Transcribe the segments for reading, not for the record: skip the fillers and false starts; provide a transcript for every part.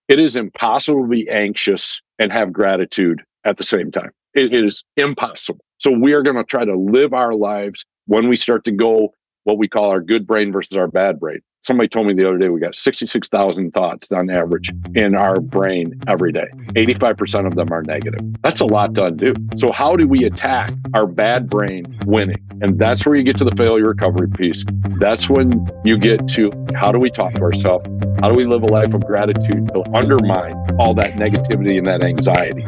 It is impossible to be anxious and have gratitude at the same time. It is impossible. So we are going to try to live our lives when we start to go what we call our good brain versus our bad brain. Somebody told me the other day, we got 66,000 thoughts on average in our brain every day. 85% of them are negative. That's a lot to undo. So how do we attack our bad brain winning? And that's where you get to the failure recovery piece. That's when you get to how do we talk to ourselves? How do we live a life of gratitude to undermine all that negativity and that anxiety?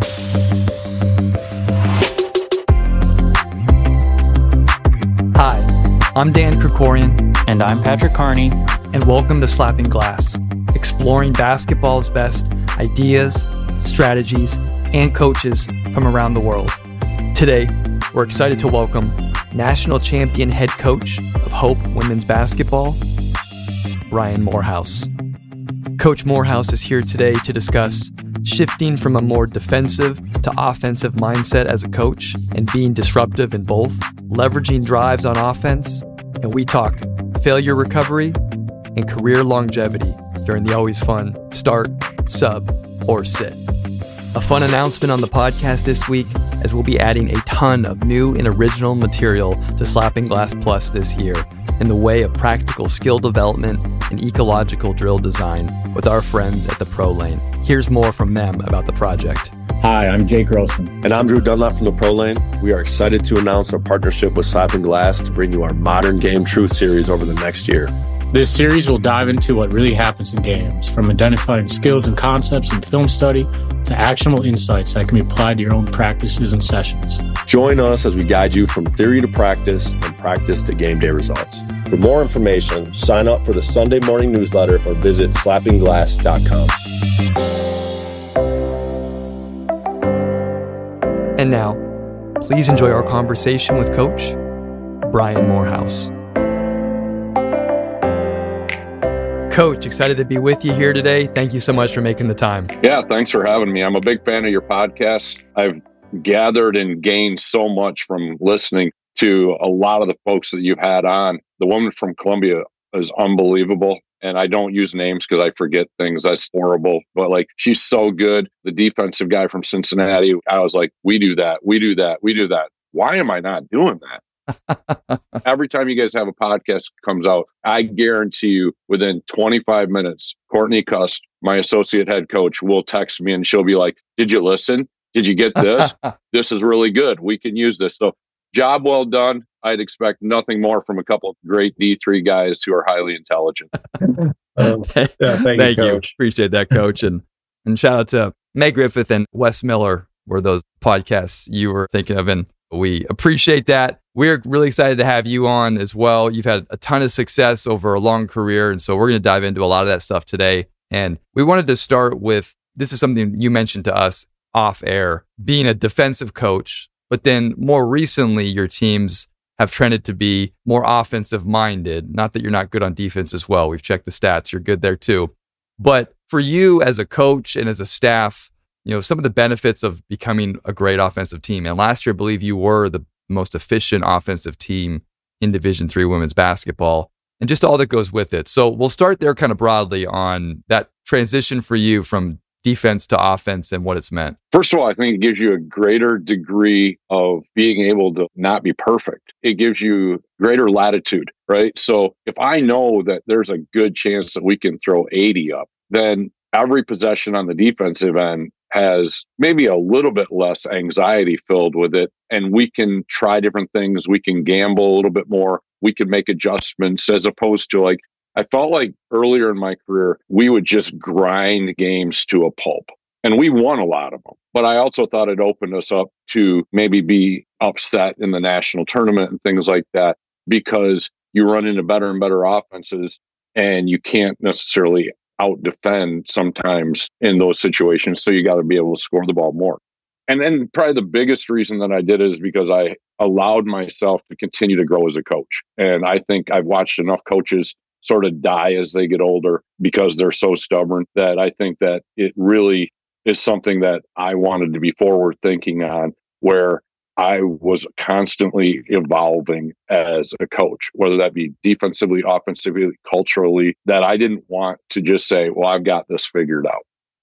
Hi, I'm Dan Krikorian. And I'm Patrick Carney. And welcome to Slapping Glass, exploring basketball's best ideas, strategies, and coaches from around the world. Today, we're excited to welcome national champion head coach of Hope Women's Basketball, Brian Morehouse. Coach Morehouse is here today to discuss shifting from a more defensive to offensive mindset as a coach and being disruptive in both, leveraging drives on offense, and we talk failure recovery and career longevity during the always fun start, sub, or sit. A fun announcement on the podcast this week, as we'll be adding a ton of new and original material to Slapping Glass Plus this year in the way of practical skill development and ecological drill design with our friends at the Pro Lane. Here's more from them about the project. Hi, I'm Jake Grossman. And I'm Drew Dunlap from the Pro Lane. We are excited to announce our partnership with Slapping Glass to bring you our Modern Game Truth series over the next year. This series will dive into what really happens in games, from identifying skills and concepts in film study to actionable insights that can be applied to your own practices and sessions. Join us as we guide you from theory to practice and practice to game day results. For more information, sign up for the Sunday morning newsletter or visit slappingglass.com. And now, please enjoy our conversation with Coach Brian Morehouse. Coach, excited to be with you here today. Thank you so much for making the time. Yeah, thanks for having me. I'm a big fan of your podcast. I've gathered and gained so much from listening to a lot of the folks that you've had on. The woman from Columbia is unbelievable. And I don't use names because I forget things. That's horrible. But she's so good. The defensive guy from Cincinnati, I was like, we do that. Why am I not doing that? Every time you guys have a podcast comes out, I guarantee you within 25 minutes, Courtney Cust, my associate head coach, will text me and she'll be like, did you listen? Did you get this? This is really good. We can use this. So job well done. I'd expect nothing more from a couple of great D3 guys who are highly intelligent. Thank you. Appreciate that, Coach. And shout out to Meg Griffith and Wes Miller were those podcasts you were thinking of. And we appreciate that. We're really excited to have you on as well. You've had a ton of success over a long career. And so we're going to dive into a lot of that stuff today. And we wanted to start with, this is something you mentioned to us off air, being a defensive coach. But then more recently, your teams have trended to be more offensive minded. Not that you're not good on defense as well. We've checked the stats. You're good there too. But for you as a coach and as a staff, some of the benefits of becoming a great offensive team. And last year, I believe you were the most efficient offensive team in Division III women's basketball and just all that goes with it. So we'll start there kind of broadly on that transition for you from defense to offense and what it's meant. First of all, I think it gives you a greater degree of being able to not be perfect. It gives you greater latitude, right? So if I know that there's a good chance that we can throw 80 up, then every possession on the defensive end has maybe a little bit less anxiety filled with it. And we can try different things. We can gamble a little bit more. We can make adjustments as opposed to I felt like earlier in my career, we would just grind games to a pulp. And we won a lot of them. But I also thought it opened us up to maybe be upset in the national tournament and things like that, because you run into better and better offenses and you can't necessarily out-defend sometimes in those situations. So you got to be able to score the ball more. And then probably the biggest reason that I did it is because I allowed myself to continue to grow as a coach. And I think I've watched enough coaches sort of die as they get older because they're so stubborn, that I think that it really is something that I wanted to be forward thinking on, where I was constantly evolving as a coach, whether that be defensively, offensively, culturally, that I didn't want to just say, well, I've got this figured out.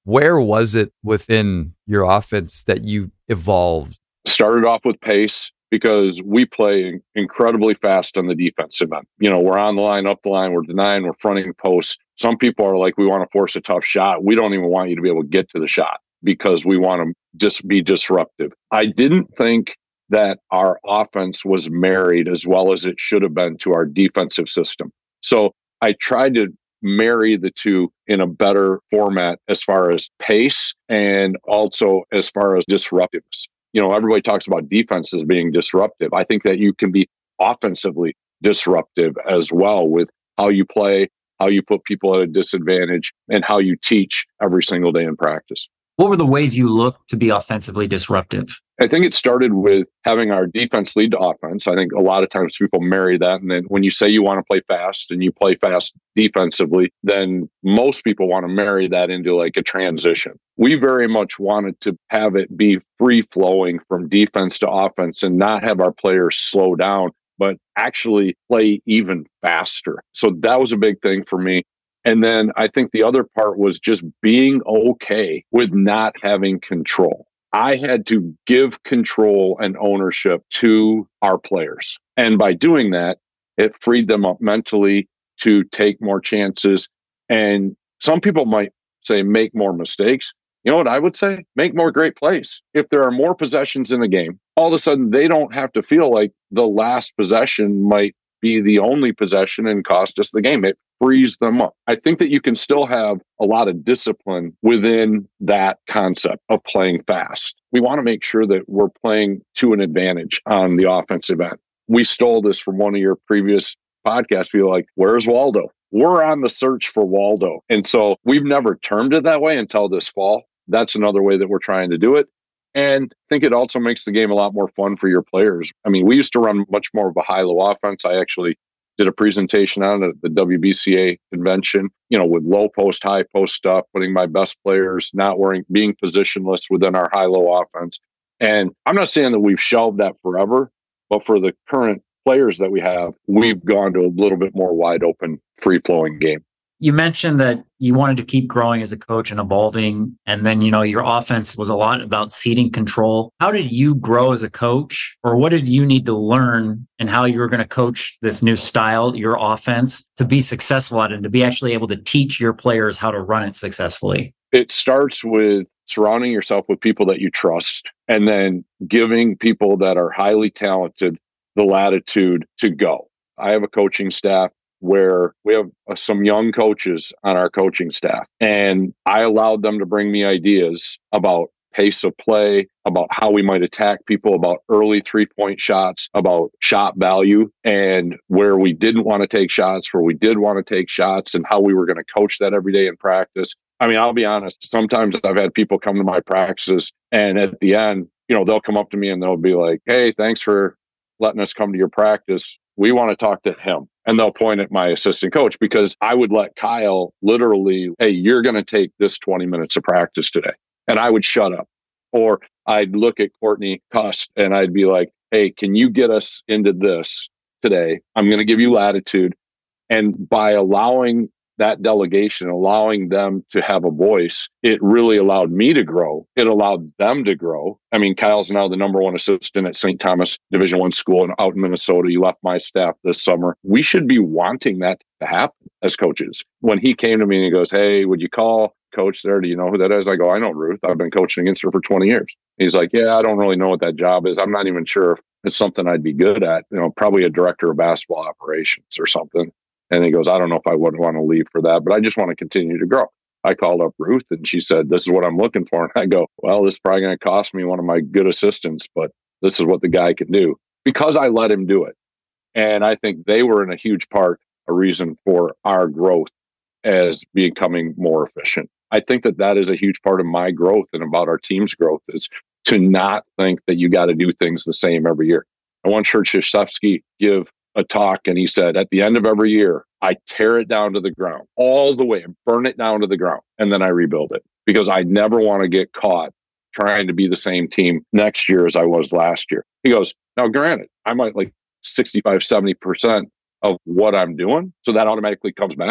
Where was it within your offense that you evolved? Started off with pace because we play incredibly fast on the defensive end. We're on the line, up the line, we're denying, we're fronting posts. Some people are like, we want to force a tough shot. We don't even want you to be able to get to the shot because we want to just be disruptive. I didn't think that our offense was married as well as it should have been to our defensive system. So I tried to marry the two in a better format as far as pace and also as far as disruptiveness. Everybody talks about defense as being disruptive. I think that you can be offensively disruptive as well with how you play, how you put people at a disadvantage, and how you teach every single day in practice. What were the ways you looked to be offensively disruptive? I think it started with having our defense lead to offense. I think a lot of times people marry that. And then when you say you want to play fast and you play fast defensively, then most people want to marry that into like a transition. We very much wanted to have it be free flowing from defense to offense and not have our players slow down, but actually play even faster. So that was a big thing for me. And then I think the other part was just being okay with not having control. I had to give control and ownership to our players. And by doing that, it freed them up mentally to take more chances. And some people might say make more mistakes. You know what I would say? Make more great plays. If there are more possessions in the game, all of a sudden they don't have to feel like the last possession might be the only possession and cost us the game. It frees them up. I think that you can still have a lot of discipline within that concept of playing fast. We want to make sure that we're playing to an advantage on the offensive end. We stole this from one of your previous podcasts. People are like, where's Waldo? We're on the search for Waldo. And so we've never termed it that way until this fall. That's another way that we're trying to do it. And I think it also makes the game a lot more fun for your players. I mean, we used to run much more of a high-low offense. I actually did a presentation on it at the WBCA convention, with low post, high post stuff, putting my best players, being positionless within our high-low offense. And I'm not saying that we've shelved that forever, but for the current players that we have, we've gone to a little bit more wide open, free-flowing game. You mentioned that you wanted to keep growing as a coach and evolving. And then, your offense was a lot about ceding control. How did you grow as a coach, or what did you need to learn and how you were going to coach this new style, your offense, to be successful at it and to be actually able to teach your players how to run it successfully? It starts with surrounding yourself with people that you trust and then giving people that are highly talented the latitude to go. I have a coaching staff where we have some young coaches on our coaching staff. And I allowed them to bring me ideas about pace of play, about how we might attack people, about early 3-point shots, about shot value, and where we didn't want to take shots, where we did want to take shots, and how we were going to coach that every day in practice. I mean, I'll be honest, sometimes I've had people come to my practices and at the end, they'll come up to me and they'll be like, hey, thanks for letting us come to your practice. We want to talk to him. And they'll point at my assistant coach because I would let Kyle literally, hey, you're going to take this 20 minutes of practice today. And I would shut up. Or I'd look at Courtney Cust and I'd be like, hey, can you get us into this today? I'm going to give you latitude. And by allowing that delegation, allowing them to have a voice, it really allowed me to grow. It allowed them to grow. I mean, Kyle's now the number one assistant at St. Thomas Division I school out in Minnesota. He left my staff this summer. We should be wanting that to happen as coaches. When he came to me and he goes, hey, would you call coach there? Do you know who that is? I go, I know Ruth. I've been coaching against her for 20 years. He's like, yeah, I don't really know what that job is. I'm not even sure if it's something I'd be good at. Probably a director of basketball operations or something. And he goes, I don't know if I would want to leave for that, but I just want to continue to grow. I called up Ruth and she said, this is what I'm looking for. And I go, well, this is probably going to cost me one of my good assistants, but this is what the guy can do because I let him do it. And I think they were in a huge part, a reason for our growth as becoming more efficient. I think that is a huge part of my growth and about our team's growth is to not think that you got to do things the same every year. I once heard Krzyzewski give a talk and he said, at the end of every year, I tear it down to the ground all the way and burn it down to the ground. And then I rebuild it because I never want to get caught trying to be the same team next year as I was last year. He goes, now granted, I might like 65, 70% of what I'm doing. So that automatically comes back.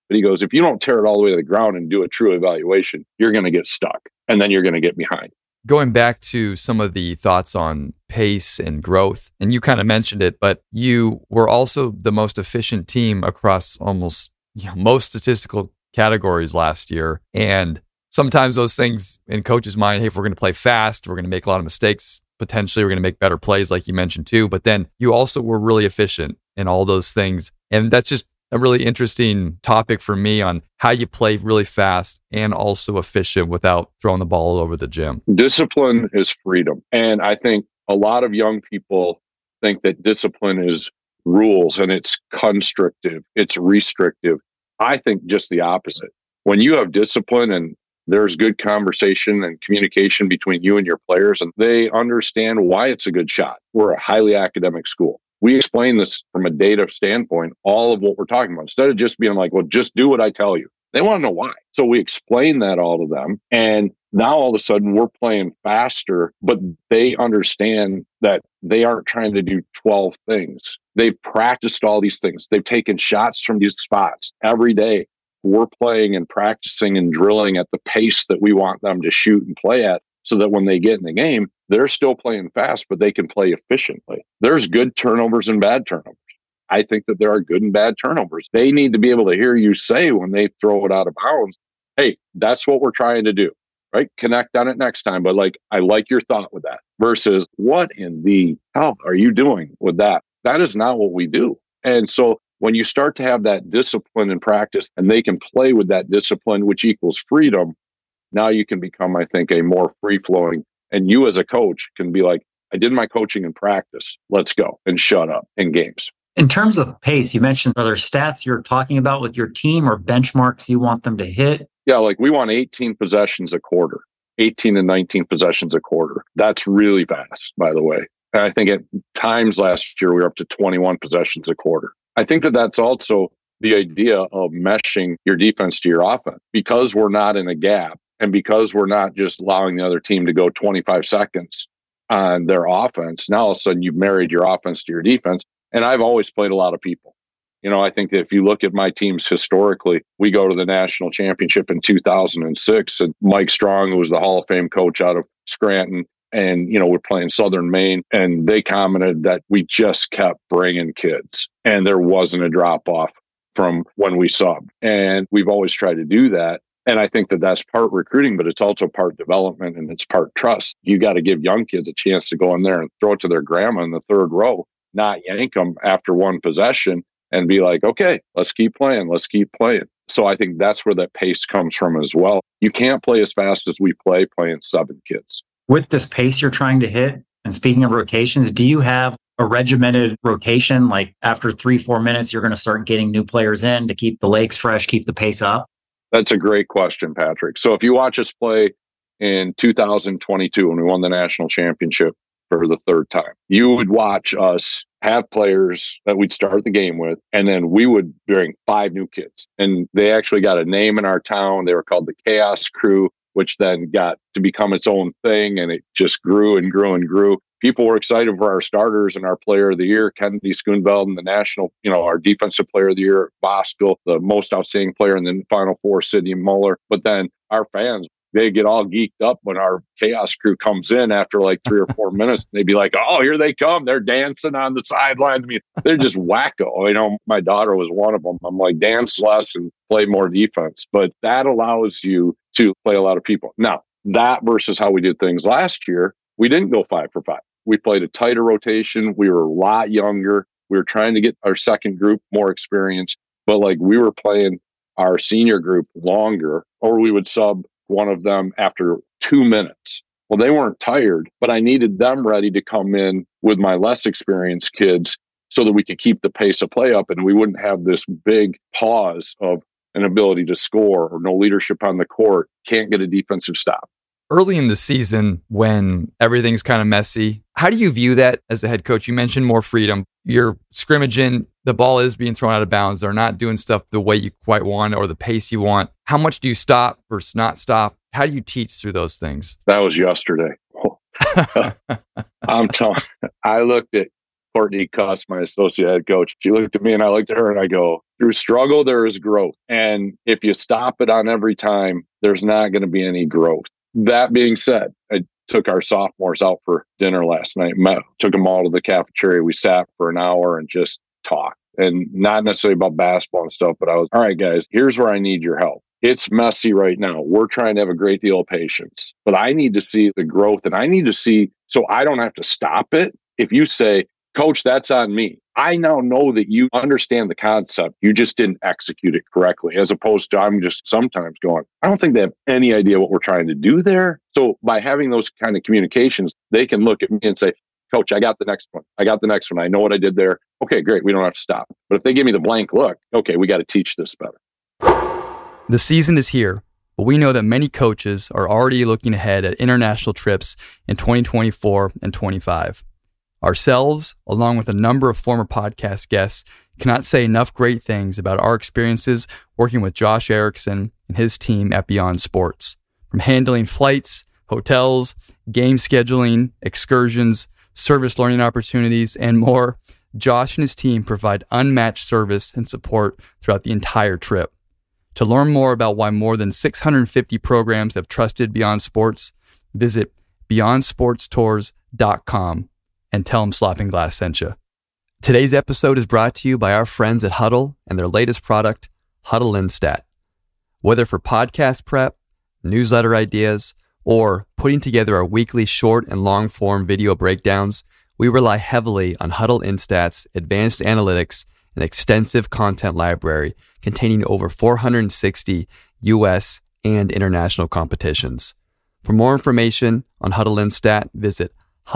But he goes, if you don't tear it all the way to the ground and do a true evaluation, you're going to get stuck and then you're going to get behind. Going back to some of the thoughts on pace and growth, and you kind of mentioned it, but you were also the most efficient team across almost most statistical categories last year. And sometimes those things in coach's mind, hey, if we're going to play fast, we're going to make a lot of mistakes. Potentially, we're going to make better plays, like you mentioned too. But then you also were really efficient in all those things. And that's just a really interesting topic for me on how you play really fast and also efficient without throwing the ball all over the gym. Discipline is freedom. And I think a lot of young people think that discipline is rules and it's constrictive, it's restrictive. I think just the opposite. When you have discipline and there's good conversation and communication between you and your players, and they understand why it's a good shot. We're a highly academic school. We explain this from a data standpoint, all of what we're talking about, instead of just being like, well, just do what I tell you. They want to know why. So we explain that all to them. And now all of a sudden we're playing faster, but they understand that they aren't trying to do 12 things. They've practiced all these things. They've taken shots from these spots every day. We're playing and practicing and drilling at the pace that we want them to shoot and play at, so that when they get in the game, they're still playing fast, but they can play efficiently. There's good turnovers and bad turnovers. I think that there are good and bad turnovers. They need to be able to hear you say when they throw it out of bounds, hey, that's what we're trying to do, right? Connect on it next time. But I like your thought with that versus what in the hell are you doing with that? That is not what we do. And so when you start to have that discipline in practice and they can play with that discipline, which equals freedom, now you can become, I think, a more free-flowing. And you as a coach can be like, I did my coaching in practice. Let's go and shut up in games. In terms of pace, you mentioned other stats you're talking about with your team or benchmarks you want them to hit. Yeah, we want 18 possessions a quarter, 18 and 19 possessions a quarter. That's really fast, by the way. And I think at times last year, we were up to 21 possessions a quarter. I think that that's also the idea of meshing your defense to your offense. Because we're not in a gap and because we're not just allowing the other team to go 25 seconds on their offense, now all of a sudden you've married your offense to your defense. And I've always played a lot of people. I think that if you look at my teams historically, we go to the national championship in 2006, and Mike Strong, who was the Hall of Fame coach out of Scranton, and, we're playing Southern Maine, and they commented that we just kept bringing kids and there wasn't a drop off from when we subbed. And we've always tried to do that. And I think that that's part recruiting, but it's also part development and it's part trust. You got to give young kids a chance to go in there and throw it to their grandma in the third row, not yank them after one possession and be like, okay, let's keep playing. Let's keep playing. So I think that's where that pace comes from as well. You can't play as fast as we play playing 7 kids. With this pace you're trying to hit, and speaking of rotations, do you have a regimented rotation? Like after 3-4 minutes, you're going to start getting new players in to keep the legs fresh, keep the pace up? That's a great question, Patrick. So if you watch us play in 2022, when we won the national championship for the third time, you would watch us have players that we'd start the game with, and then we would bring 5 new kids. And they actually got a name in our town. They were called the Chaos Crew, which then got to become its own thing. And it just grew and grew and grew. People were excited for our starters and our player of the year, Kennedy Schoonveld, and the national, our defensive player of the year, Boskill, the most outstanding player in the Final Four, Sidney Muller. But then our fans, they get all geeked up when our Chaos Crew comes in after 3 or 4 minutes. They'd be like, oh, here they come. They're dancing on the sideline. They're just wacko. My daughter was one of them. I'm like, dance less and play more defense. But that allows you to play a lot of people. Now, that versus how we did things last year, we didn't go 5 for 5. We played a tighter rotation. We were a lot younger. We were trying to get our second group more experience, but we were playing our senior group longer, or we would sub one of them after 2 minutes. Well, they weren't tired, but I needed them ready to come in with my less experienced kids so that we could keep the pace of play up and we wouldn't have this big pause of an ability to score or no leadership on the court, can't get a defensive stop. Early in the season, when everything's kind of messy, how do you view that as a head coach? You mentioned more freedom. You're scrimmaging, the ball is being thrown out of bounds. They're not doing stuff the way you quite want or the pace you want. How much do you stop versus not stop? How do you teach through those things? That was yesterday. I'm telling you, I looked at Courtney Cuss, my associate head coach, she looked at me and I looked at her and I go, through struggle, there is growth. And if you stop it on every time, there's not going to be any growth. That being said, I took our sophomores out for dinner last night, took them all to the cafeteria. We sat for an hour and just talked, and not necessarily about basketball and stuff, but I was, all right, guys, here's where I need your help. It's messy right now. We're trying to have a great deal of patience, but I need to see the growth, and I need to see, so I don't have to stop it. If you say, Coach, that's on me, I now know that you understand the concept. You just didn't execute it correctly, as opposed to I'm just sometimes going, I don't think they have any idea what we're trying to do there. So by having those kind of communications, they can look at me and say, Coach, I got the next one. I got the next one. I know what I did there. Okay, great. We don't have to stop. But if they give me the blank look, okay, we got to teach this better. The season is here, but we know that many coaches are already looking ahead at international trips in 2024 and 25. Ourselves, along with a number of former podcast guests, cannot say enough great things about our experiences working with Josh Erickson and his team at Beyond Sports. From handling flights, hotels, game scheduling, excursions, service learning opportunities, and more, Josh and his team provide unmatched service and support throughout the entire trip. To learn more about why more than 650 programs have trusted Beyond Sports, visit beyondsportstours.com and tell them Slapping Glass sent you. Today's episode is brought to you by our friends at Hudl and their latest product, Hudl Instat. Whether for podcast prep, newsletter ideas, or putting together our weekly short and long form video breakdowns, we rely heavily on Hudl Instat's advanced analytics and extensive content library containing over 460 U.S. and international competitions. For more information on Hudl Instat, visit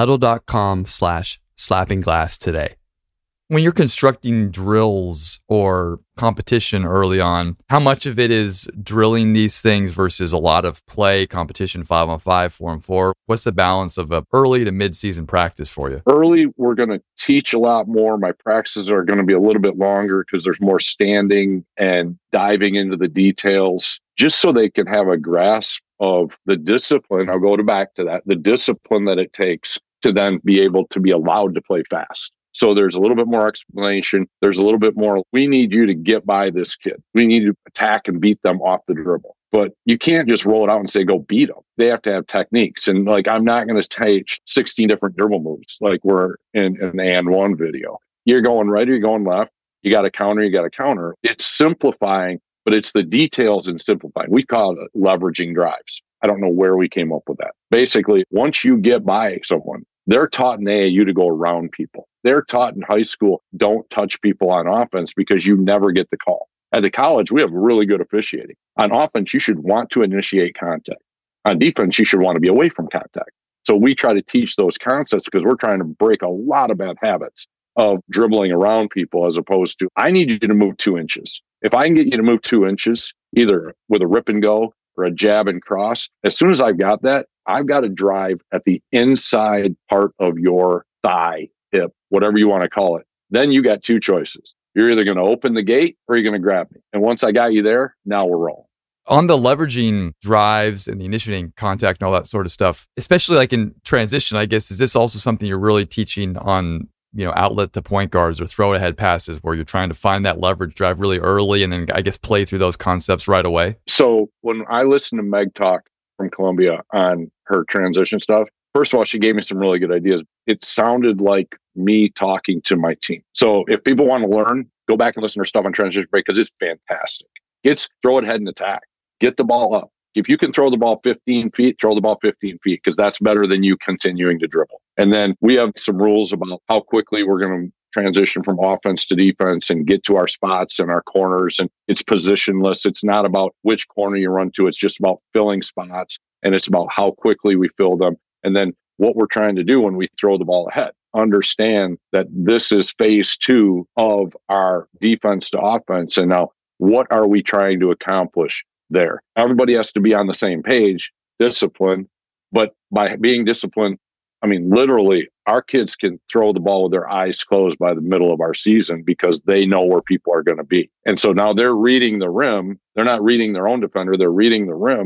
hudl.com/slappingglass today. When you're constructing drills or competition early on, how much of it is drilling these things versus a lot of play, competition, 5-on-5, 4-on-4? What's the balance of a early to mid-season practice for you? Early, we're going to teach a lot more. My practices are going to be a little bit longer because there's more standing and diving into the details, just so they can have a grasp of the discipline. I'll go back to that, the discipline that it takes to then be able to be allowed to play fast. So there's a little bit more explanation. There's a little bit more, we need you to get by this kid. We need to attack and beat them off the dribble. But you can't just roll it out and say, go beat them. They have to have techniques. And like, I'm not going to teach 16 different dribble moves like we're in the and one video. You're going right or you're going left. You got to counter, you got to counter. It's simplifying, but it's the details in simplifying. We call it leveraging drives. I don't know where we came up with that. Basically, once you get by someone, they're taught in AAU to go around people. They're taught in high school, don't touch people on offense because you never get the call. At the college, we have really good officiating. On offense, you should want to initiate contact. On defense, you should want to be away from contact. So we try to teach those concepts because we're trying to break a lot of bad habits of dribbling around people as opposed to, I need you to move 2 inches. If I can get you to move 2 inches, either with a rip and go or a jab and cross, as soon as I've got that, I've got to drive at the inside part of your thigh, hip, whatever you want to call it. Then you got 2 choices. You're either going to open the gate or you're going to grab me. And once I got you there, now we're rolling. On the leveraging drives and the initiating contact and all that sort of stuff, especially like in transition, I guess, is this also something you're really teaching on, outlet to point guards or throw ahead passes where you're trying to find that leverage drive really early and then I guess play through those concepts right away? So when I listened to Meg talk from Columbia on her transition stuff, first of all, she gave me some really good ideas. It sounded like me talking to my team. So if people want to learn, go back and listen to her stuff on transition break because it's fantastic. It's throw it ahead and attack. Get the ball up. If you can throw the ball 15 feet, throw the ball 15 feet because that's better than you continuing to dribble. And then we have some rules about how quickly we're going to transition from offense to defense and get to our spots and our corners. And it's positionless. It's not about which corner you run to. It's just about filling spots. And it's about how quickly we fill them. And then what we're trying to do when we throw the ball ahead. Understand that this is phase 2 of our defense to offense. And now what are we trying to accomplish there? Everybody has to be on the same page, discipline. But by being disciplined, I mean, literally, our kids can throw the ball with their eyes closed by the middle of our season because they know where people are going to be. And so now they're reading the rim. They're not reading their own defender. They're reading the rim.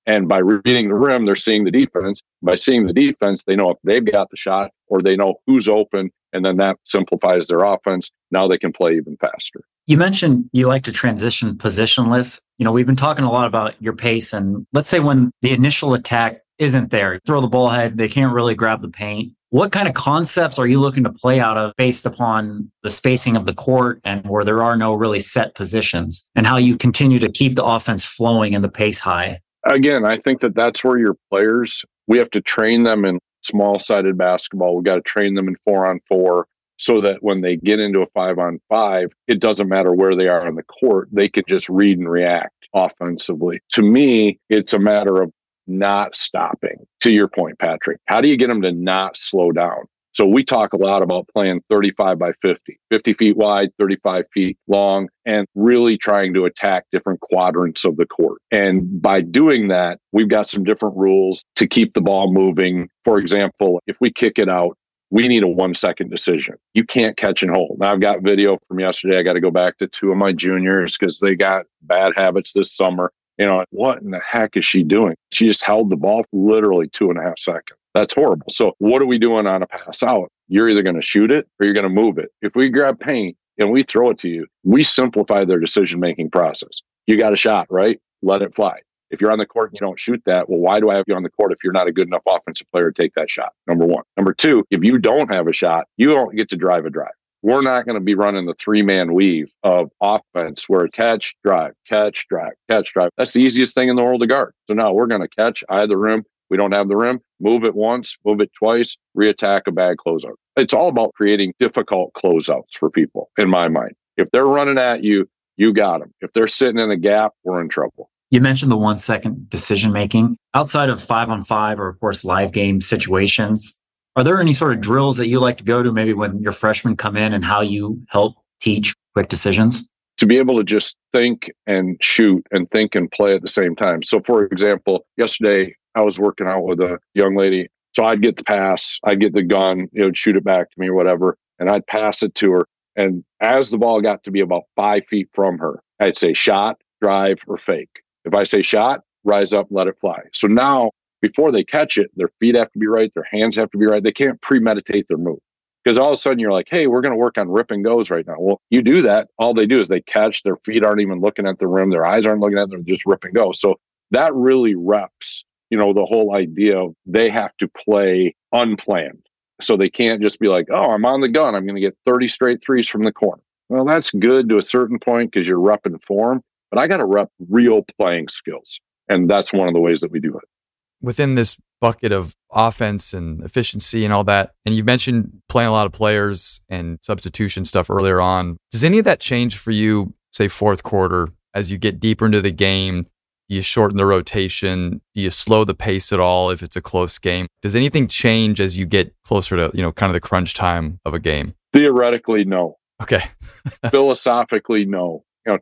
And by reading the rim, they're seeing the defense. By seeing the defense, they know if they've got the shot or they know who's open. And then that simplifies their offense. Now they can play even faster. You mentioned you like to transition positionless. We've been talking a lot about your pace. And let's say when the initial attack isn't there, throw the ball ahead, they can't really grab the paint. What kind of concepts are you looking to play out of based upon the spacing of the court and where there are no really set positions, and how you continue to keep the offense flowing and the pace high? Again, I think that that's where your players, we have to train them in small-sided basketball. We got to train them in 4-on-4 so that when they get into a 5-on-5, it doesn't matter where they are on the court. They can just read and react offensively. To me, it's a matter of not stopping. To your point, Patrick, how do you get them to not slow down? So we talk a lot about playing 35 by 50, 50 feet wide, 35 feet long, and really trying to attack different quadrants of the court. And by doing that, we've got some different rules to keep the ball moving. For example, if we kick it out, we need a 1-second decision. You can't catch and hold. Now, I've got video from yesterday. I got to go back to 2 of my juniors because they got bad habits this summer. What in the heck is she doing? She just held the ball for literally 2.5 seconds. That's horrible. So what are we doing on a pass out? You're either going to shoot it or you're going to move it. If we grab paint and we throw it to you, we simplify their decision-making process. You got a shot, right? Let it fly. If you're on the court and you don't shoot that, well, why do I have you on the court if you're not a good enough offensive player to take that shot? Number one. Number two, if you don't have a shot, you don't get to drive a drive. We're not going to be running the 3-man weave of offense where catch, drive, catch, drive, catch, drive. That's the easiest thing in the world to guard. So now we're going to catch eye of the rim. We don't have the rim, move it once, move it twice, reattack a bad closeout. It's all about creating difficult closeouts for people, in my mind. If they're running at you, you got them. If they're sitting in a gap, we're in trouble. You mentioned the 1-second decision-making. Outside of 5-on-5 or, of course, live game situations, are there any sort of drills that you like to go to maybe when your freshmen come in and how you help teach quick decisions? To be able to just think and shoot and think and play at the same time. So, for example, yesterday I was working out with a young lady. So I'd get the pass, I'd get the gun, it would shoot it back to me or whatever, and I'd pass it to her. And as the ball got to be about 5 feet from her, I'd say shot, drive, or fake. If I say shot, rise up, let it fly. So now, before they catch it, their feet have to be right, their hands have to be right. They can't premeditate their move. Because all of a sudden you're like, hey, we're going to work on rip and goes right now. Well, you do that. All they do is they catch, their feet aren't even looking at the rim, their eyes aren't looking at them, just rip and go. So that really reps, the whole idea of they have to play unplanned. So they can't just be like, oh, I'm on the gun, I'm going to get 30 straight threes from the corner. Well, that's good to a certain point because you're repping form, but I got to rep real playing skills. And that's one of the ways that we do it. Within this bucket of offense and efficiency and all that, and you mentioned playing a lot of players and substitution stuff earlier on, does any of that change for you, say, fourth quarter, as you get deeper into the game? Do you shorten the rotation? Do you slow the pace at all if it's a close game? Does anything change as you get closer to, kind of the crunch time of a game? Theoretically, no. Okay. Philosophically, no.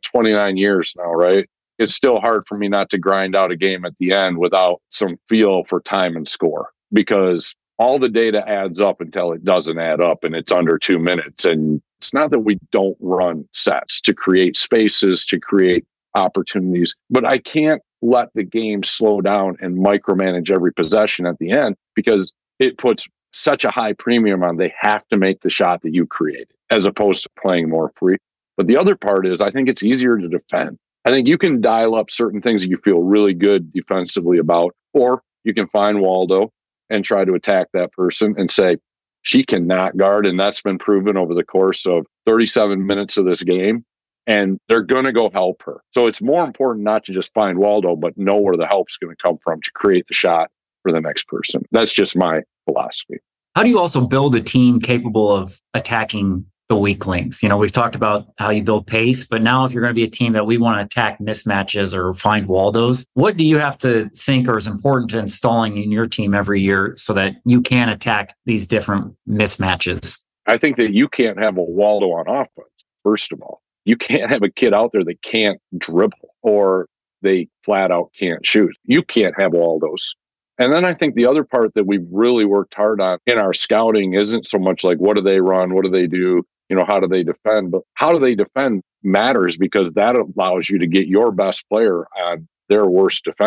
29 years now, right? It's still hard for me not to grind out a game at the end without some feel for time and score, because all the data adds up until it doesn't add up and it's under 2 minutes. And it's not that we don't run sets to create spaces, to create opportunities, but I can't let the game slow down and micromanage every possession at the end, because it puts such a high premium on they have to make the shot that you created as opposed to playing more free. But the other part is I think it's easier to defend. I think you can dial up certain things that you feel really good defensively about, or you can find Waldo and try to attack that person and say, she cannot guard. And that's been proven over the course of 37 minutes of this game. And they're going to go help her. So it's more important not to just find Waldo, but know where the help's going to come from to create the shot for the next person. That's just my philosophy. How do you also build a team capable of attacking the weak links? We've talked about how you build pace, but now if you're going to be a team that we want to attack mismatches or find Waldos, what do you have to think or is important to installing in your team every year so that you can attack these different mismatches? I think that you can't have a Waldo on offense, first of all. You can't have a kid out there that can't dribble or they flat out can't shoot. You can't have all those. And then I think the other part that we've really worked hard on in our scouting isn't so much like what do they run, what do they do, how do they defend, but how do they defend matters, because that allows you to get your best player on their worst defender.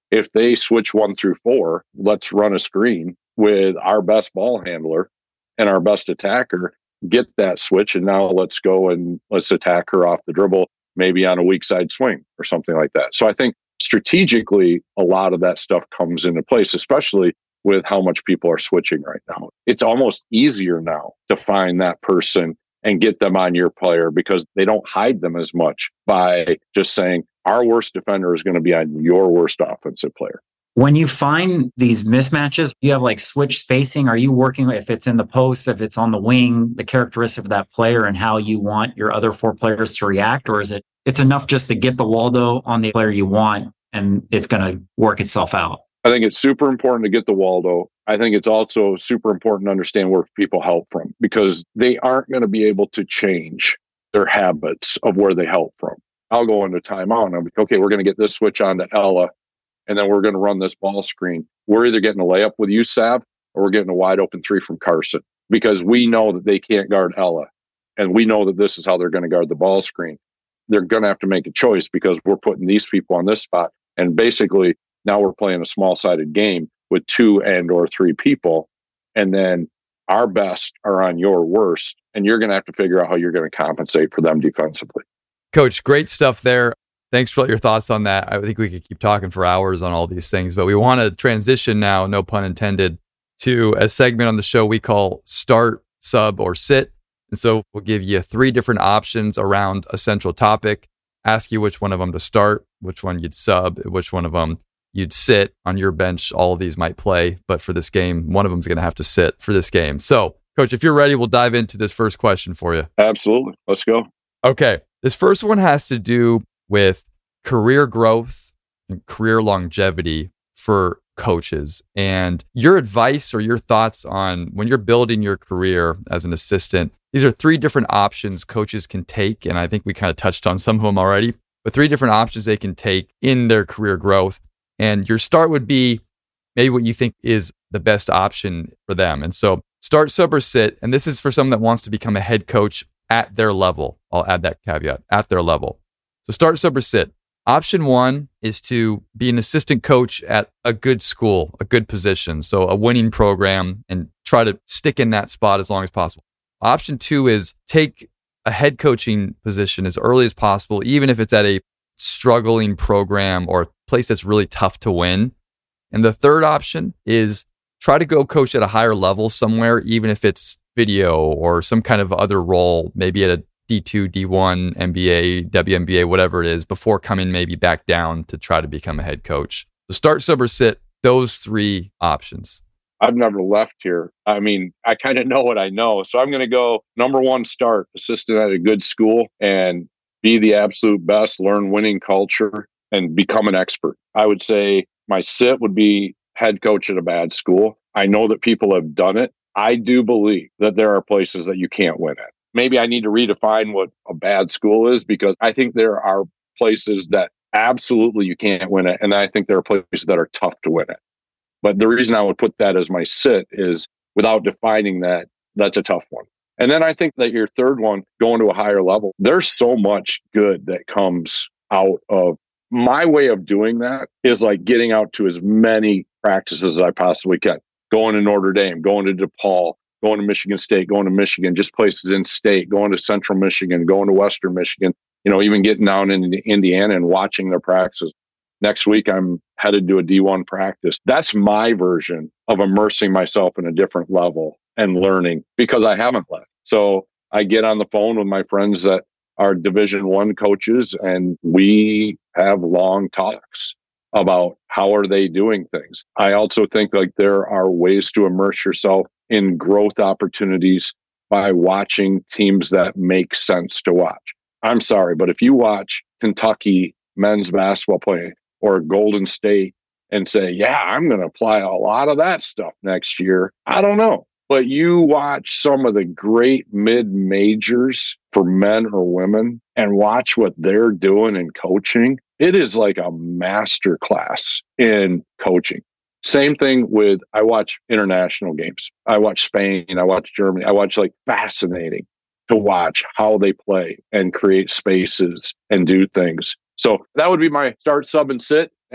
If they switch 1 through 4, let's run a screen with our best ball handler and our best attacker, get that switch, and now let's go and let's attack her off the dribble, maybe on a weak side swing or something like that. So I think strategically, a lot of that stuff comes into place, especially with how much people are switching right now. It's almost easier now to find that person and get them on your player because they don't hide them as much by just saying, our worst defender is going to be on your worst offensive player. When you find these mismatches, you have like switch spacing. Are you working, if it's in the post, if it's on the wing, the characteristic of that player and how you want your other 4 players to react? Or is it's enough just to get the Waldo on the player you want and it's going to work itself out? I think it's super important to get the Waldo. I think it's also super important to understand where people help from because they aren't going to be able to change their habits of where they help from. I'll go into timeout and I'll be, okay, we're going to get this switch on to Ella, and then we're going to run this ball screen. We're either getting a layup with you, Sav, or we're getting a wide open 3 from Carson because we know that they can't guard Ella. And we know that this is how they're going to guard the ball screen. They're going to have to make a choice because we're putting these people on this spot. And basically, now we're playing a small-sided game with 2 and or 3 people. And then our best are on your worst. And you're going to have to figure out how you're going to compensate for them defensively. Coach, great stuff there. Thanks for all your thoughts on that. I think we could keep talking for hours on all these things, but we want to transition now, no pun intended, to a segment on the show we call Start, Sub, or Sit. And so we'll give you 3 different options around a central topic, ask you which one of them to start, which one you'd sub, which one of them you'd sit on your bench. All of these might play, but for this game, one of them is going to have to sit for this game. So, Coach, if you're ready, we'll dive into this first question for you. Absolutely. Let's go. Okay. This first one has to do with career growth and career longevity for coaches and your advice or your thoughts on when you're building your career as an assistant. These are 3 different options coaches can take. And I think we kind of touched on some of them already, but 3 different options they can take in their career growth. And your start would be maybe what you think is the best option for them. And so start, sub, or sit. And this is for someone that wants to become a head coach at their level. I'll add that caveat, at their level. So start, sub, or sit. Option 1 is to be an assistant coach at a good school, a good position, so a winning program, and try to stick in that spot as long as possible. Option 2 is take a head coaching position as early as possible, even if it's at a struggling program or a place that's really tough to win. And the third option is try to go coach at a higher level somewhere, even if it's video or some kind of other role, maybe at a D2, D1, NBA, WNBA, whatever it is, before coming maybe back down to try to become a head coach. So start, sub, or sit, those 3 options. I've never left here. I mean, I kind of know what I know. So I'm going to go number 1, start assistant at a good school and be the absolute best, learn winning culture and become an expert. I would say my sit would be head coach at a bad school. I know that people have done it. I do believe that there are places that you can't win at. Maybe I need to redefine what a bad school is because I think there are places that absolutely you can't win at. And I think there are places that are tough to win at. But the reason I would put that as my sit is without defining that, that's a tough one. And then I think that your third one, going to a higher level, there's so much good that comes out of my way of doing that is like getting out to as many practices as I possibly can. Going to Notre Dame, going to DePaul, going to Michigan State, going to Michigan, just places in state, going to Central Michigan, going to Western Michigan, even getting down into Indiana and watching their practices. Next week, I'm headed to a D1 practice. That's my version of immersing myself in a different level and learning because I haven't left. So I get on the phone with my friends that are Division I coaches, and we have long talks about how are they doing things. I also think like there are ways to immerse yourself in growth opportunities by watching teams that make sense to watch. I'm sorry, but if you watch Kentucky men's basketball play or Golden State and say, yeah, I'm going to apply a lot of that stuff next year, I don't know. But you watch some of the great mid-majors for men or women and watch what they're doing in coaching. It is like a master class in coaching. Same thing with, I watch international games. I watch Spain, I watch Germany. I watch fascinating to watch how they play and create spaces and do things. So that would be my start, sub, and sit.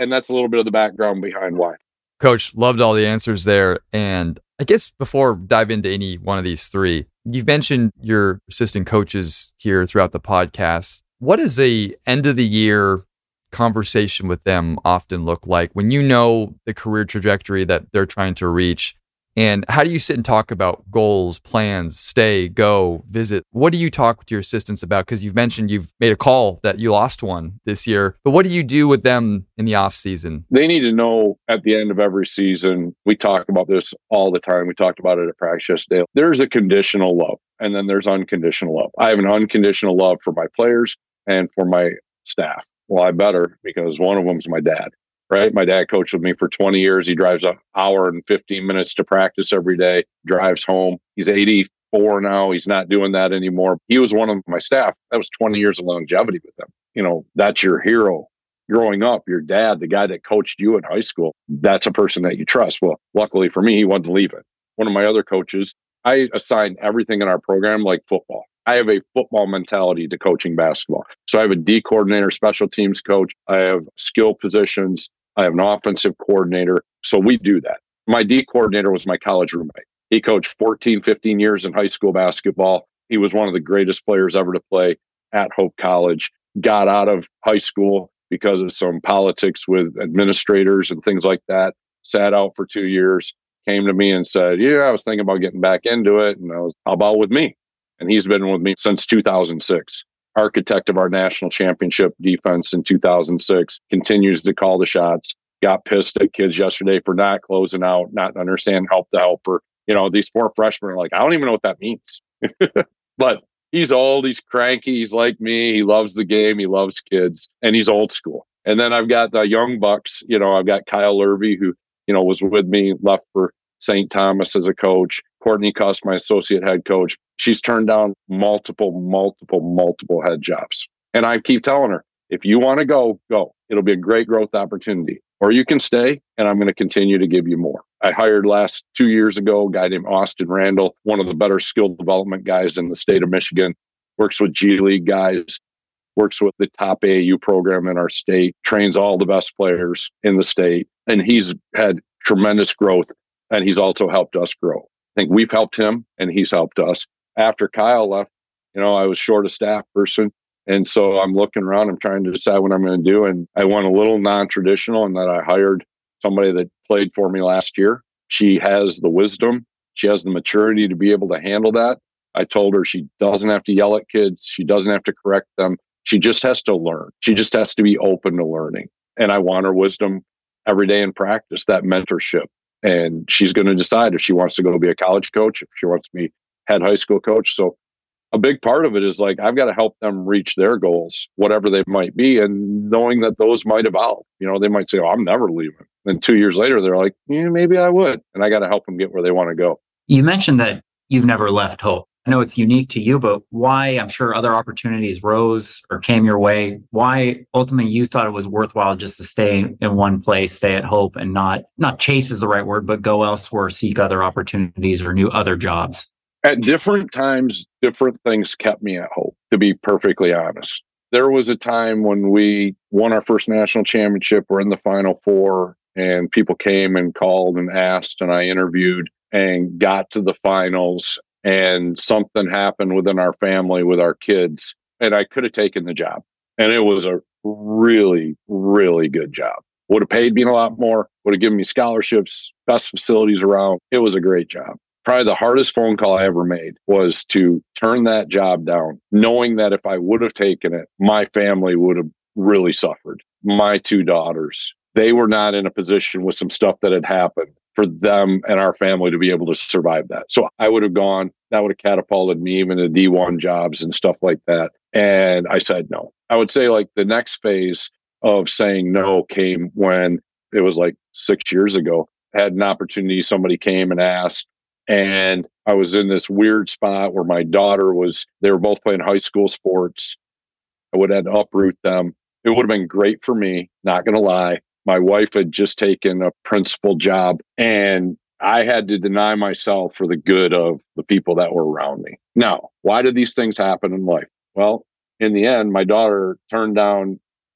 And that's a little bit of the background behind why. Coach, loved all the answers there. And I guess before dive into any one of these three, you've mentioned your assistant coaches here throughout the podcast. What does a end of the year conversation with them often look like when you know the career trajectory that they're trying to reach? And how do you sit and talk about goals, plans, stay, go, visit? What do you talk with your assistants about? Because you've mentioned you've made a call that you lost one this year, but what do you do with them in the off season? They need to know at the end of every season, we talk about this all the time. We talked about it at practice yesterday. There's a conditional love and then there's unconditional love. I have an unconditional love for my players and for my staff. Well, I better, because one of them's my dad. Right? My dad coached with me for 20 years. He drives an hour and 15 minutes to practice every day, drives home. He's 84 now. He's not doing that anymore. He was one of my staff. That was 20 years of longevity with them. That's your hero. Growing up, your dad, the guy that coached you in high school, that's a person that you trust. Well, luckily for me, he wasn't leaving. One of my other coaches, I assign everything in our program like football. I have a football mentality to coaching basketball. So I have a D coordinator, special teams coach. I have skill positions. I have an offensive coordinator. So we do that. My D coordinator was my college roommate. He coached 14, 15 years in high school basketball. He was one of the greatest players ever to play at Hope College. Got out of high school because of some politics with administrators and things like that. Sat out for 2 years, came to me and said, yeah, I was thinking about getting back into it. And I was, how about with me? And he's been with me since 2006. Architect of our national championship defense in 2006, continues to call the shots. Got pissed at kids yesterday for not closing out, not understand help the helper. These 4 freshmen are like, I don't even know what that means. But he's old, he's cranky, he's like me. He loves the game, he loves kids, and he's old school. And then I've got the young bucks. I've got Kyle Lurvey, who, was with me, left for St. Thomas as a coach. Courtney Cuss, my associate head coach, she's turned down multiple head jobs. And I keep telling her, if you want to go. It'll be a great growth opportunity. Or you can stay, and I'm going to continue to give you more. I hired last 2 years ago a guy named Austin Randall, one of the better skill development guys in the state of Michigan, works with G League guys, works with the top AAU program in our state, trains all the best players in the state. And he's had tremendous growth, and he's also helped us grow. I think we've helped him and he's helped us. After Kyle left, I was short a staff person. And so I'm looking around, I'm trying to decide what I'm going to do. And I went a little non-traditional in that I hired somebody that played for me last year. She has the wisdom. She has the maturity to be able to handle that. I told her she doesn't have to yell at kids. She doesn't have to correct them. She just has to learn. She just has to be open to learning. And I want her wisdom every day in practice, that mentorship. And she's going to decide if she wants to go be a college coach, if she wants to be head high school coach. So a big part of it is like, I've got to help them reach their goals, whatever they might be, and knowing that those might evolve. They might say, oh, I'm never leaving. Then 2 years later, they're like, yeah, maybe I would. And I got to help them get where they want to go. You mentioned that you've never left Hope. I know it's unique to you, but why? I'm sure other opportunities rose or came your way. Why ultimately you thought it was worthwhile just to stay in one place, stay at Hope, and not chase is the right word, but go elsewhere, seek other opportunities or other jobs? At different times, different things kept me at Hope, to be perfectly honest. There was a time when we won our first national championship, we're in the Final Four, and people came and called and asked, and I interviewed and got to the finals. And something happened within our family with our kids, and I could have taken the job. And it was a really, really good job. Would have paid me a lot more, would have given me scholarships, best facilities around. It was a great job. Probably the hardest phone call I ever made was to turn that job down, knowing that if I would have taken it, my family would have really suffered. My 2 daughters, they were not in a position with some stuff that had happened for them and our family to be able to survive that. So I would have gone, that would have catapulted me even to D1 jobs and stuff like that. And I said no. I would say like the next phase of saying no came when it was like 6 years ago. I had an opportunity, somebody came and asked, and I was in this weird spot where my daughter they were both playing high school sports. I would have had to uproot them. It would have been great for me, not going to lie. My wife had just taken a principal job, and I had to deny myself for the good of the people that were around me. Now, why did these things happen in life? Well, in the end, my daughter turned down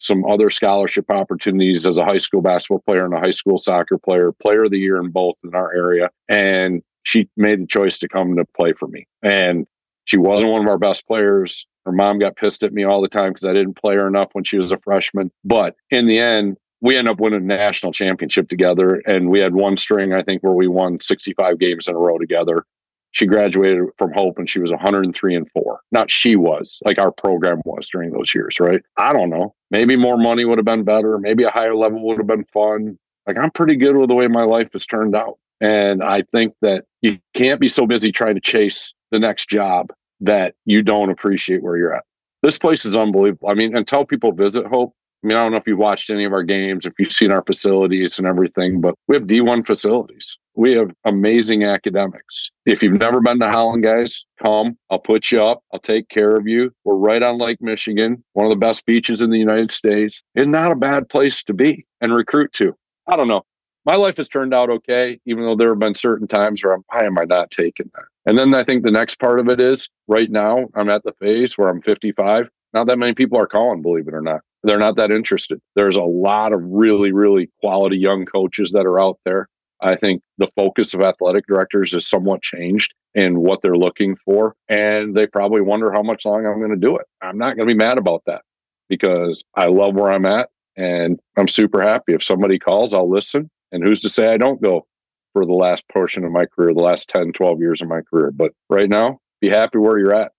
some other scholarship opportunities as a high school basketball player and a high school soccer player of the year in both in our area. And she made the choice to come to play for me. And she wasn't one of our best players. Her mom got pissed at me all the time because I didn't play her enough when she was a freshman. But in the end, we ended up winning a national championship together. And we had one string, I think, where we won 65 games in a row together. She graduated from Hope and she was 103-4. Not she was, like our program was during those years, right? I don't know. Maybe more money would have been better. Maybe a higher level would have been fun. Like, I'm pretty good with the way my life has turned out. And I think that you can't be so busy trying to chase the next job that you don't appreciate where you're at. This place is unbelievable. I mean, until people visit Hope, I mean, I don't know if you've watched any of our games, if you've seen our facilities and everything, but we have D1 facilities. We have amazing academics. If you've never been to Holland, guys, come. I'll put you up. I'll take care of you. We're right on Lake Michigan, one of the best beaches in the United States. It's not a bad place to be and recruit to. I don't know. My life has turned out okay, even though there have been certain times where why am I not taking that? And then I think the next part of it is right now I'm at the phase where I'm 55. Not that many people are calling, believe it or not. They're not that interested. There's a lot of really, really quality young coaches that are out there. I think the focus of athletic directors is somewhat changed in what they're looking for. And they probably wonder how much longer I'm going to do it. I'm not going to be mad about that because I love where I'm at and I'm super happy. If somebody calls, I'll listen. And who's to say I don't go for the last portion of my career, the last 10, 12 years of my career. But right now, be happy where you're at.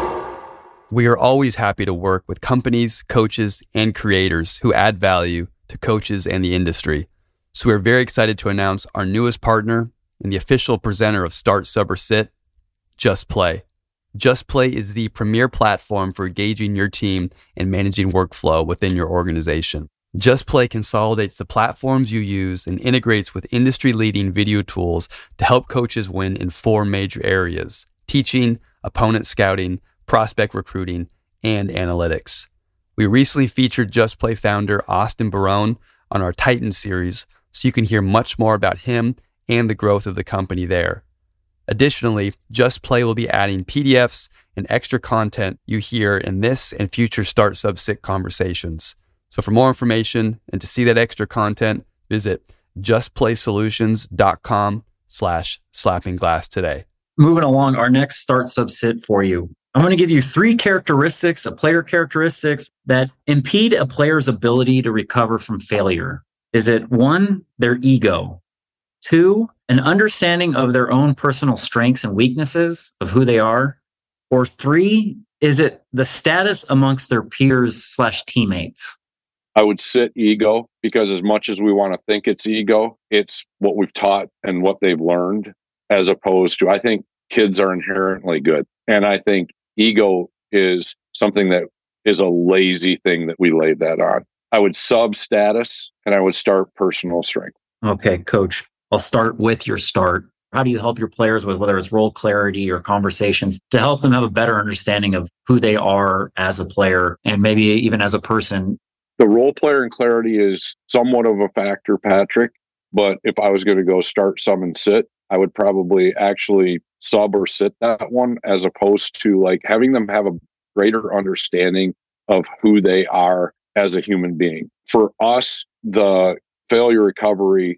We are always happy to work with companies, coaches, and creators who add value to coaches and the industry. So we're very excited to announce our newest partner and the official presenter of Start, Sub, or Sit, Just Play. Just Play is the premier platform for engaging your team and managing workflow within your organization. Just Play consolidates the platforms you use and integrates with industry-leading video tools to help coaches win in 4 major areas: teaching, opponent scouting, prospect recruiting, and analytics. We recently featured Just Play founder Austin Barone on our Titan series, so you can hear much more about him and the growth of the company there. Additionally, Just Play will be adding PDFs and extra content you hear in this and future Start, Sub, Sit conversations. So for more information and to see that extra content, visit justplaysolutions.com/slappingglass today. Moving along, our next Start, Sub, Sit for you. I'm going to give you 3 characteristics, player characteristics that impede a player's ability to recover from failure. Is it 1, their ego? 2, an understanding of their own personal strengths and weaknesses of who they are? Or 3, is it the status amongst their peers/teammates? I would sit ego because as much as we want to think it's ego, it's what we've taught and what they've learned, as opposed to, I think kids are inherently good. And I think ego is something that is a lazy thing that we laid that on. I would sub status and I would start personal strength. Okay, coach, I'll start with your start. How do you help your players with whether it's role clarity or conversations to help them have a better understanding of who they are as a player and maybe even as a person? The role player and clarity is somewhat of a factor, Patrick. But if I was going to go start, sub, and sit, I would probably actually sub or sit that one, as opposed to like having them have a greater understanding of who they are as a human being. For us, the failure recovery